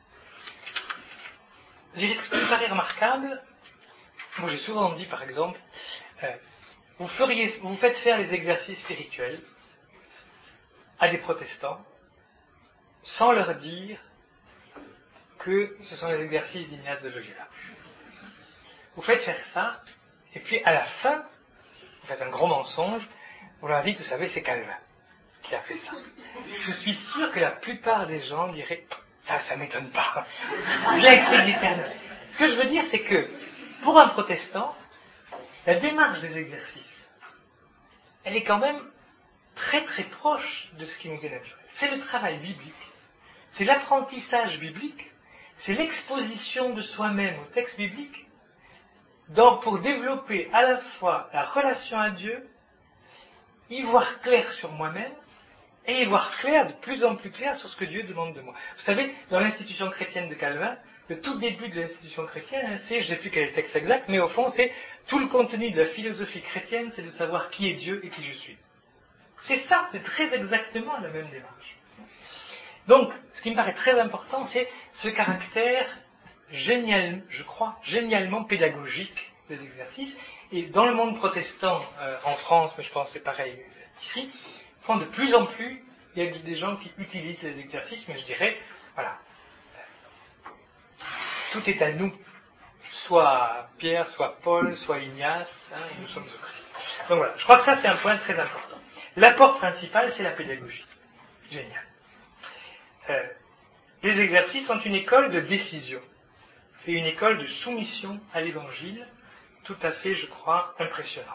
Je dirais que ce qui me paraît remarquable, moi j'ai souvent dit par exemple, vous faites faire les exercices spirituels à des protestants sans leur dire que ce sont les exercices d'Ignace de Loyola. Vous faites faire ça, et puis à la fin, vous faites un gros mensonge, vous leur dites, vous savez, c'est Calvin qui a fait ça. Je suis sûr que la plupart des gens diraient, ça m'étonne pas. Bien écrit discernement. Ce que je veux dire, c'est que, pour un protestant, la démarche des exercices, elle est quand même très très proche de ce qui nous est naturel. C'est le travail biblique, c'est l'apprentissage biblique, c'est l'exposition de soi-même au texte biblique, pour développer à la fois la relation à Dieu, y voir clair sur moi-même, et y voir clair, de plus en plus clair, sur ce que Dieu demande de moi. Vous savez, dans l'institution chrétienne de Calvin, le tout début de l'institution chrétienne, c'est, je ne sais plus quel est le texte exact, mais au fond, c'est tout le contenu de la philosophie chrétienne, c'est de savoir qui est Dieu et qui je suis. C'est ça, c'est très exactement la même démarche. Donc, ce qui me paraît très important, c'est ce caractère génial, je crois, génialement pédagogique des exercices. Et dans le monde protestant, en France, mais je pense que c'est pareil ici, font de plus en plus il y a des gens qui utilisent les exercices, mais je dirais, voilà, tout est à nous. Soit Pierre, soit Paul, soit Ignace, nous sommes au Christ. Donc voilà, je crois que ça c'est un point très important. L'apport principal, c'est la pédagogie. Génial. Les exercices sont une école de décision et une école de soumission à l'évangile, tout à fait, je crois, impressionnante.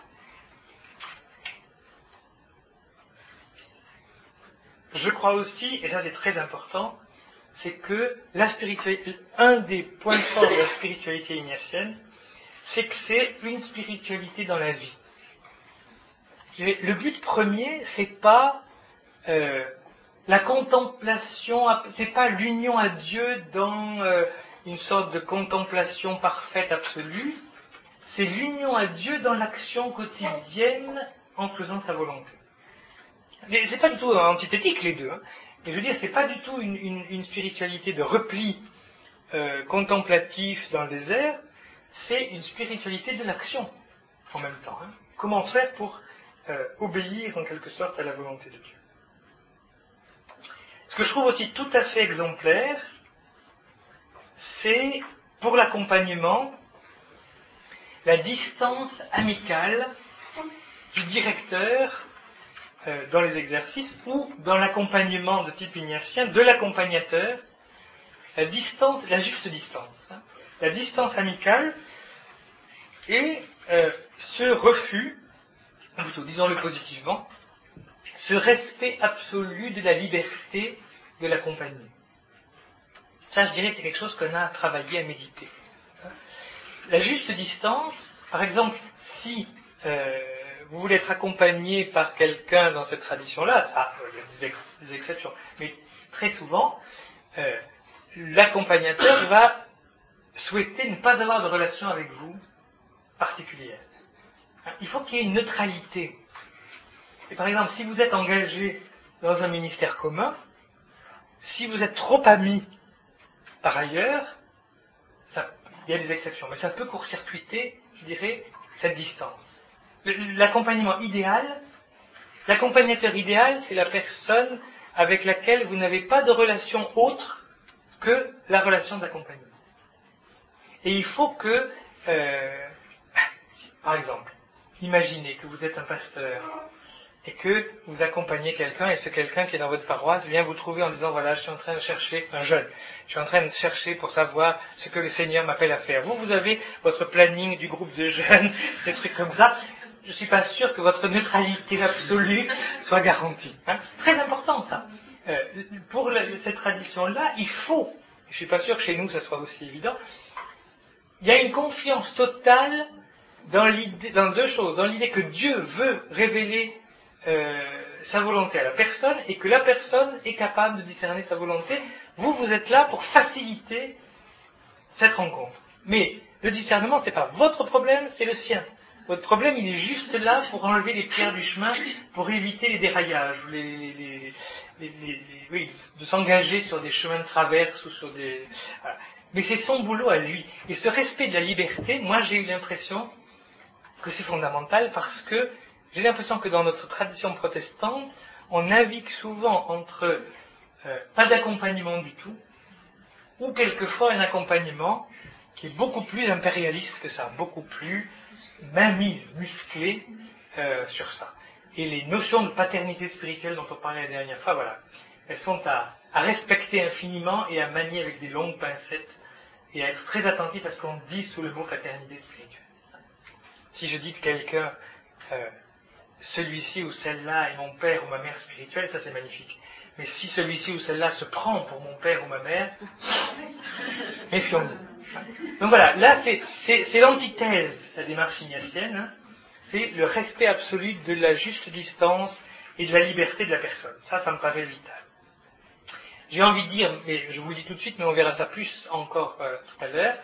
Je crois aussi, et ça c'est très important, c'est que la spiritualité, un des points forts de la spiritualité ignatienne, c'est que c'est une spiritualité dans la vie. Le but premier, c'est pas la contemplation, c'est pas l'union à Dieu dans une sorte de contemplation parfaite absolue, c'est l'union à Dieu dans l'action quotidienne en faisant sa volonté. C'est pas du tout antithétique les deux, mais je veux dire, c'est pas du tout une spiritualité de repli contemplatif dans le désert, c'est une spiritualité de l'action en même temps. Comment faire pour obéir en quelque sorte à la volonté de Dieu. Ce que je trouve aussi tout à fait exemplaire, c'est pour l'accompagnement la distance amicale du directeur dans les exercices ou dans l'accompagnement de type ignatien de l'accompagnateur, la juste distance, la distance amicale et ce refus, plutôt disons-le positivement, ce respect absolu de la liberté de l'accompagné. Ça, je dirais, c'est quelque chose qu'on a à travailler, à méditer. La juste distance, par exemple, si vous voulez être accompagné par quelqu'un dans cette tradition-là, ça, il y a des exceptions, mais très souvent, l'accompagnateur va souhaiter ne pas avoir de relation avec vous particulière. Il faut qu'il y ait une neutralité. Et par exemple, si vous êtes engagé dans un ministère commun, si vous êtes trop amis par ailleurs, il y a des exceptions, mais ça peut court-circuiter, je dirais, cette distance. L'accompagnateur idéal, c'est la personne avec laquelle vous n'avez pas de relation autre que la relation d'accompagnement. Et il faut que, par exemple, imaginez que vous êtes un pasteur et que vous accompagnez quelqu'un et ce quelqu'un qui est dans votre paroisse vient vous trouver en disant voilà, je suis en train de chercher un jeune, je suis en train de chercher pour savoir ce que le Seigneur m'appelle à faire. Vous avez votre planning du groupe de jeunes, des trucs comme ça. Je ne suis pas sûr que votre neutralité absolue soit garantie. Très important ça. Pour cette tradition-là, il faut, je ne suis pas sûr que chez nous ça soit aussi évident, il y a une confiance totale dans deux choses. Dans l'idée que Dieu veut révéler sa volonté à la personne et que la personne est capable de discerner sa volonté. Vous êtes là pour faciliter cette rencontre. Mais le discernement, ce n'est pas votre problème, c'est le sien. Votre problème, il est juste là pour enlever les pierres du chemin, pour éviter les déraillages, de s'engager sur des chemins de traverse ou sur des... Voilà. Mais c'est son boulot à lui. Et ce respect de la liberté, moi j'ai eu l'impression que c'est fondamental parce que j'ai l'impression que dans notre tradition protestante, on navigue souvent entre pas d'accompagnement du tout, ou quelquefois un accompagnement qui est beaucoup plus impérialiste que ça, beaucoup plus mainmise, musclée sur ça. Et les notions de paternité spirituelle dont on parlait la dernière fois, voilà, elles sont à respecter infiniment et à manier avec des longues pincettes et à être très attentif à ce qu'on dit sous le mot paternité spirituelle. Si je dis de quelqu'un celui-ci ou celle-là est mon père ou ma mère spirituelle, ça c'est magnifique. Mais si celui-ci ou celle-là se prend pour mon père ou ma mère, méfions-nous. Donc voilà, là c'est l'antithèse de la démarche ignatienne, c'est le respect absolu de la juste distance et de la liberté de la personne. Ça me paraît vital. J'ai envie de dire, mais je vous le dis tout de suite, mais on verra ça plus encore tout à l'heure,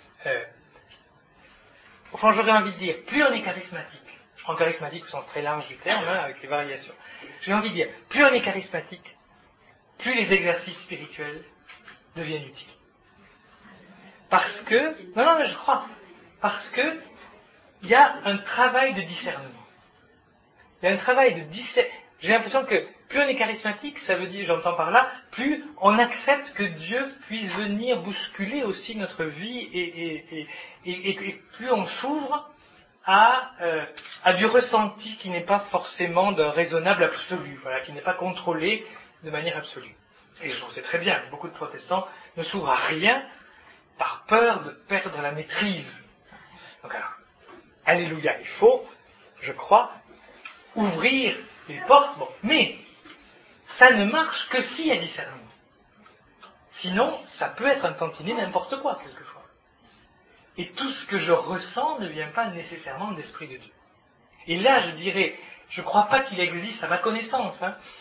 enfin j'aurais envie de dire, plus on est charismatique, je prends charismatique au sens très large du terme, avec les variations. J'ai envie de dire, plus on est charismatique, plus les exercices spirituels deviennent utiles. Parce que, non mais je crois, parce que il y a un travail de discernement. Il y a un travail de discernement. J'ai l'impression que plus on est charismatique, ça veut dire, j'entends par là, plus on accepte que Dieu puisse venir bousculer aussi notre vie et plus on s'ouvre à du ressenti qui n'est pas forcément d'un raisonnable absolu, voilà, qui n'est pas contrôlé de manière absolue. Et je trouve c'est très bien, beaucoup de protestants ne s'ouvrent à rien par peur de perdre la maîtrise. Donc alors, alléluia, il faut, je crois, ouvrir les portes, bon, mais ça ne marche que s'il y a discernement. Sinon, ça peut être un tantinet n'importe quoi, quelquefois. Et tout ce que je ressens ne vient pas nécessairement de l'Esprit de Dieu. Et là, je dirais, je ne crois pas qu'il existe, à ma connaissance,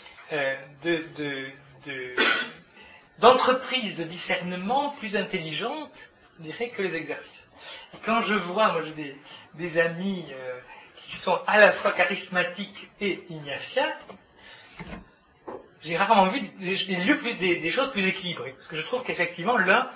d'entreprises de discernement plus intelligentes, je dirais, que les exercices. Et quand je vois, moi j'ai des amis qui sont à la fois charismatiques et ignatiens, j'ai rarement vu des choses plus équilibrées. Parce que je trouve qu'effectivement, l'un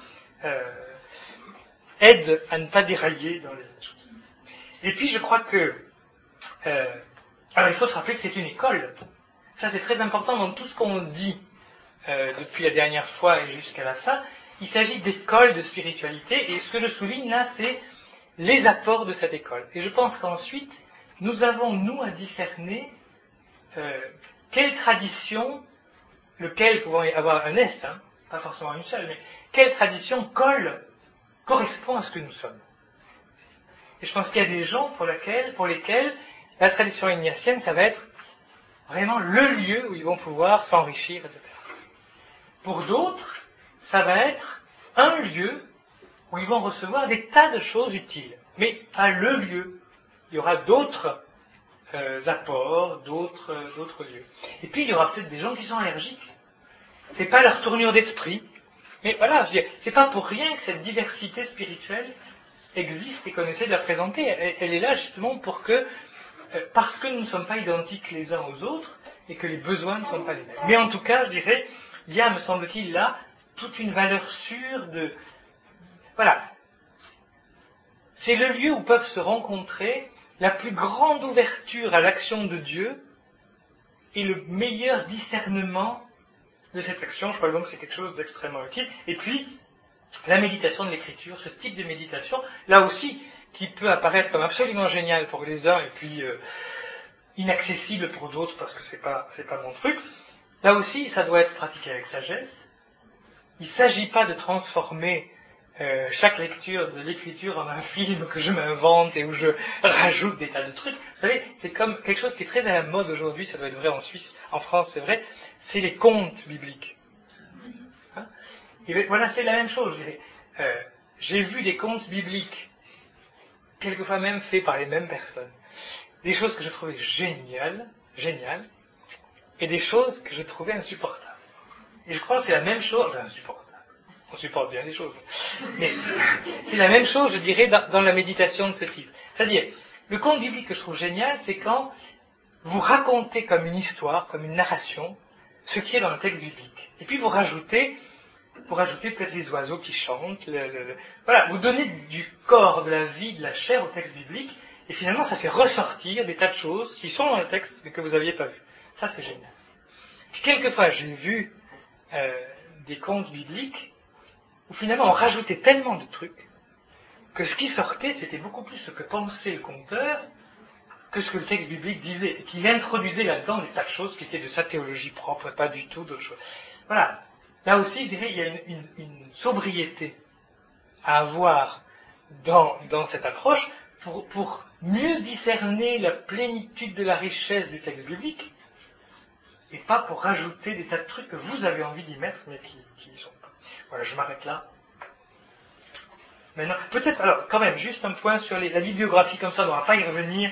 aide à ne pas dérailler dans les choses. Et puis je crois que... alors il faut se rappeler que c'est une école. Ça c'est très important dans tout ce qu'on dit depuis la dernière fois et jusqu'à la fin. Il s'agit d'écoles de spiritualité. Et ce que je souligne là, c'est les apports de cette école. Et je pense qu'ensuite, nous avons, nous, à discerner quelle tradition, lequel pouvant avoir un S, pas forcément une seule, mais quelle tradition correspond à ce que nous sommes. Et je pense qu'il y a des gens pour lesquels la tradition ignatienne, ça va être vraiment le lieu où ils vont pouvoir s'enrichir, etc. Pour d'autres, ça va être un lieu où ils vont recevoir des tas de choses utiles, mais pas le lieu. Il y aura d'autres apports, d'autres lieux. Et puis il y aura peut-être des gens qui sont allergiques. C'est pas leur tournure d'esprit, mais voilà, c'est pas pour rien que cette diversité spirituelle existe et qu'on essaie de la présenter. Elle est là justement pour que, parce que nous ne sommes pas identiques les uns aux autres et que les besoins ne sont pas les mêmes. Mais en tout cas, je dirais, il y a, me semble-t-il, là, toute une valeur sûre de... Voilà. C'est le lieu où peuvent se rencontrer la plus grande ouverture à l'action de Dieu et le meilleur discernement de cette action. Je crois donc que c'est quelque chose d'extrêmement utile. Et puis, la méditation de l'écriture, ce type de méditation, là aussi, qui peut apparaître comme absolument génial pour les uns et puis inaccessible pour d'autres parce que c'est pas mon truc. Là aussi, ça doit être pratiqué avec sagesse. Il ne s'agit pas de transformer chaque lecture de l'écriture en un film que je m'invente et où je rajoute des tas de trucs. Vous savez, c'est comme quelque chose qui est très à la mode aujourd'hui, ça doit être vrai en Suisse, en France c'est vrai, c'est les contes bibliques. Et voilà, c'est la même chose. J'ai vu des contes bibliques, quelquefois même faits par les mêmes personnes. Des choses que je trouvais géniales, et des choses que je trouvais insupportables. Et je crois que c'est la même chose, enfin insupportable. On supporte bien les choses. Mais c'est la même chose, je dirais, dans la méditation de ce type. C'est-à-dire, le conte biblique que je trouve génial, c'est quand vous racontez comme une histoire, comme une narration, ce qui est dans le texte biblique. Et puis vous rajoutez peut-être les oiseaux qui chantent, voilà, vous donnez du corps, de la vie, de la chair au texte biblique, et finalement ça fait ressortir des tas de choses qui sont dans le texte mais que vous n'aviez pas vu. Ça c'est génial. Puis, quelquefois j'ai vu des contes bibliques où finalement on rajoutait tellement de trucs que ce qui sortait c'était beaucoup plus ce que pensait le conteur que ce que le texte biblique disait, et qu'il introduisait là-dedans des tas de choses qui étaient de sa théologie propre, pas du tout d'autres choses. Voilà. Là aussi, je dirais, il y a une sobriété à avoir dans cette approche pour mieux discerner la plénitude de la richesse du texte biblique, et pas pour rajouter des tas de trucs que vous avez envie d'y mettre, mais qui n'y sont pas. Voilà, je m'arrête là. Maintenant, peut-être, alors, quand même, juste un point sur la bibliographie, comme ça, on n'aura pas à y revenir.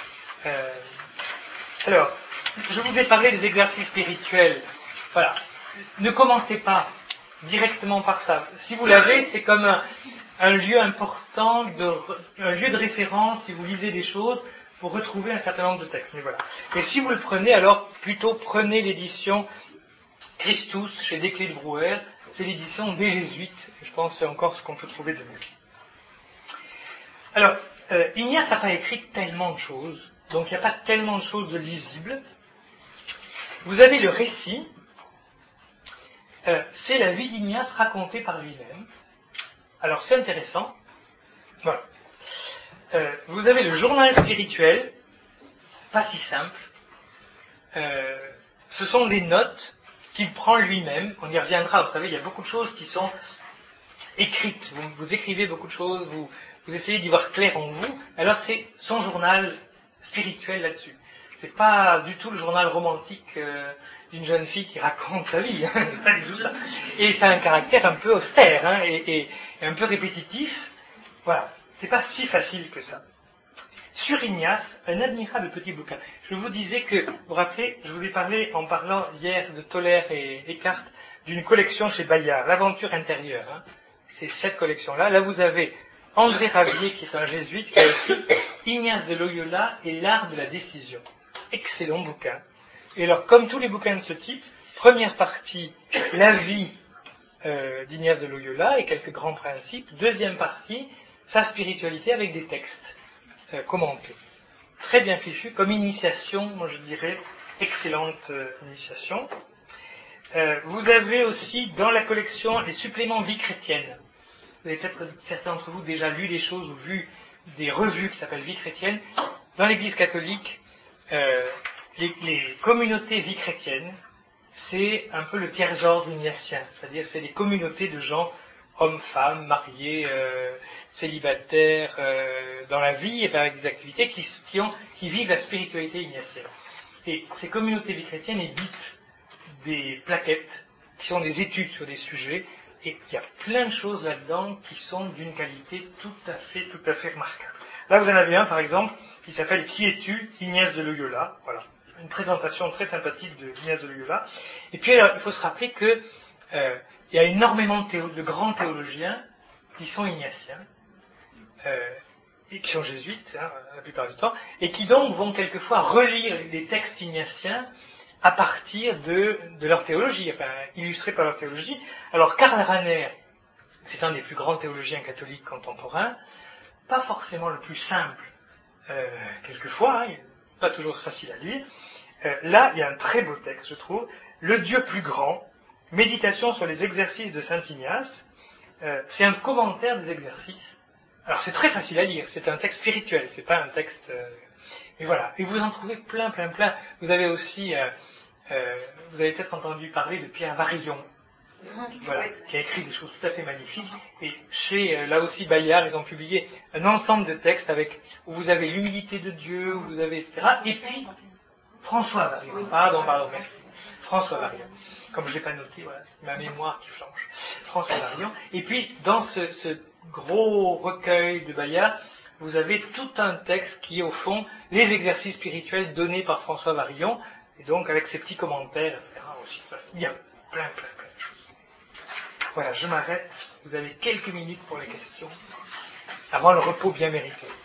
Alors, je vous ai parlé des exercices spirituels. Voilà. Ne commencez pas directement par ça. Si vous l'avez, c'est comme un lieu important, un lieu de référence, si vous lisez des choses, pour retrouver un certain nombre de textes. Mais voilà. Et si vous le prenez, alors plutôt prenez l'édition Christus chez Desclés de Brouwer. C'est l'édition des Jésuites. Je pense que c'est encore ce qu'on peut trouver de mieux. Alors, Ignace n'a pas écrit tellement de choses, donc il n'y a pas tellement de choses de lisibles. vous avez le récit, c'est la vie d'Ignace racontée par lui-même. Alors c'est intéressant. Voilà. Vous avez le journal spirituel, pas si simple. Ce sont des notes qu'il prend lui-même. On y reviendra. Vous savez, il y a beaucoup de choses qui sont écrites. Vous écrivez beaucoup de choses, vous essayez d'y voir clair en vous. Alors c'est son journal spirituel là-dessus. C'est pas du tout le journal romantique d'une jeune fille qui raconte sa vie. C'est pas du tout ça. Et ça a un caractère un peu austère et un peu répétitif. Voilà. C'est pas si facile que ça. Sur Ignace, un admirable petit bouquin. Je vous disais que, vous vous rappelez, je vous ai parlé en parlant hier de Toller et Eckhart d'une collection chez Bayard, l'aventure intérieure. C'est cette collection-là. Là, vous avez André Ravier, qui est un jésuite, qui a écrit Ignace de Loyola et l'art de la décision. Excellent bouquin. Et alors, comme tous les bouquins de ce type, première partie, la vie d'Ignace de Loyola et quelques grands principes. Deuxième partie, sa spiritualité avec des textes commentés. Très bien fichu, comme initiation, moi je dirais, excellente initiation. Vous avez aussi dans la collection les suppléments vie chrétienne. Vous avez peut-être certains d'entre vous déjà lu des choses ou vu des revues qui s'appellent vie chrétienne. Dans l'Église catholique, les communautés vie chrétienne, c'est un peu le tiers-ordre ignatien, c'est-à-dire c'est des communautés de gens, hommes, femmes, mariés, célibataires, dans la vie et avec des activités qui vivent la spiritualité ignatienne. Et ces communautés vie chrétienne éditent des plaquettes qui sont des études sur des sujets, et il y a plein de choses là-dedans qui sont d'une qualité tout à fait remarquable. Là, vous en avez un, par exemple, qui s'appelle « Qui es-tu ?» Ignace de Loyola. Voilà, une présentation très sympathique de Ignace de Loyola. Et puis, alors, il faut se rappeler que il y a énormément de grands théologiens qui sont ignatiens, et qui sont jésuites, la plupart du temps, et qui donc vont quelquefois relire des textes ignatiens à partir de leur théologie, enfin illustrés par leur théologie. Alors Karl Rahner, c'est un des plus grands théologiens catholiques contemporains, pas forcément le plus simple, quelquefois, pas toujours facile à lire. Là, il y a un très beau texte, je trouve, Le Dieu plus grand, méditation sur les exercices de saint Ignace. C'est un commentaire des exercices. Alors c'est très facile à lire, c'est un texte spirituel, c'est pas un texte... mais voilà, et vous en trouvez plein. Vous avez aussi... vous avez peut-être entendu parler de Pierre Varillon, voilà, qui a écrit des choses tout à fait magnifiques. Et chez, là aussi, Bayard, ils ont publié un ensemble de textes où vous avez l'humilité de Dieu, où vous avez, etc. Et puis, François Varillon, pardon, merci. François Varillon. Comme je ne l'ai pas noté, voilà, c'est ma mémoire qui flanche. François Varillon. Et puis, dans ce gros recueil de Bayard, vous avez tout un texte qui est, au fond, les exercices spirituels donnés par François Varillon, et donc avec ses petits commentaires, etc. aussi. Il y a plein de choses. Voilà, je m'arrête. Vous avez quelques minutes pour les questions, avant le repos bien mérité.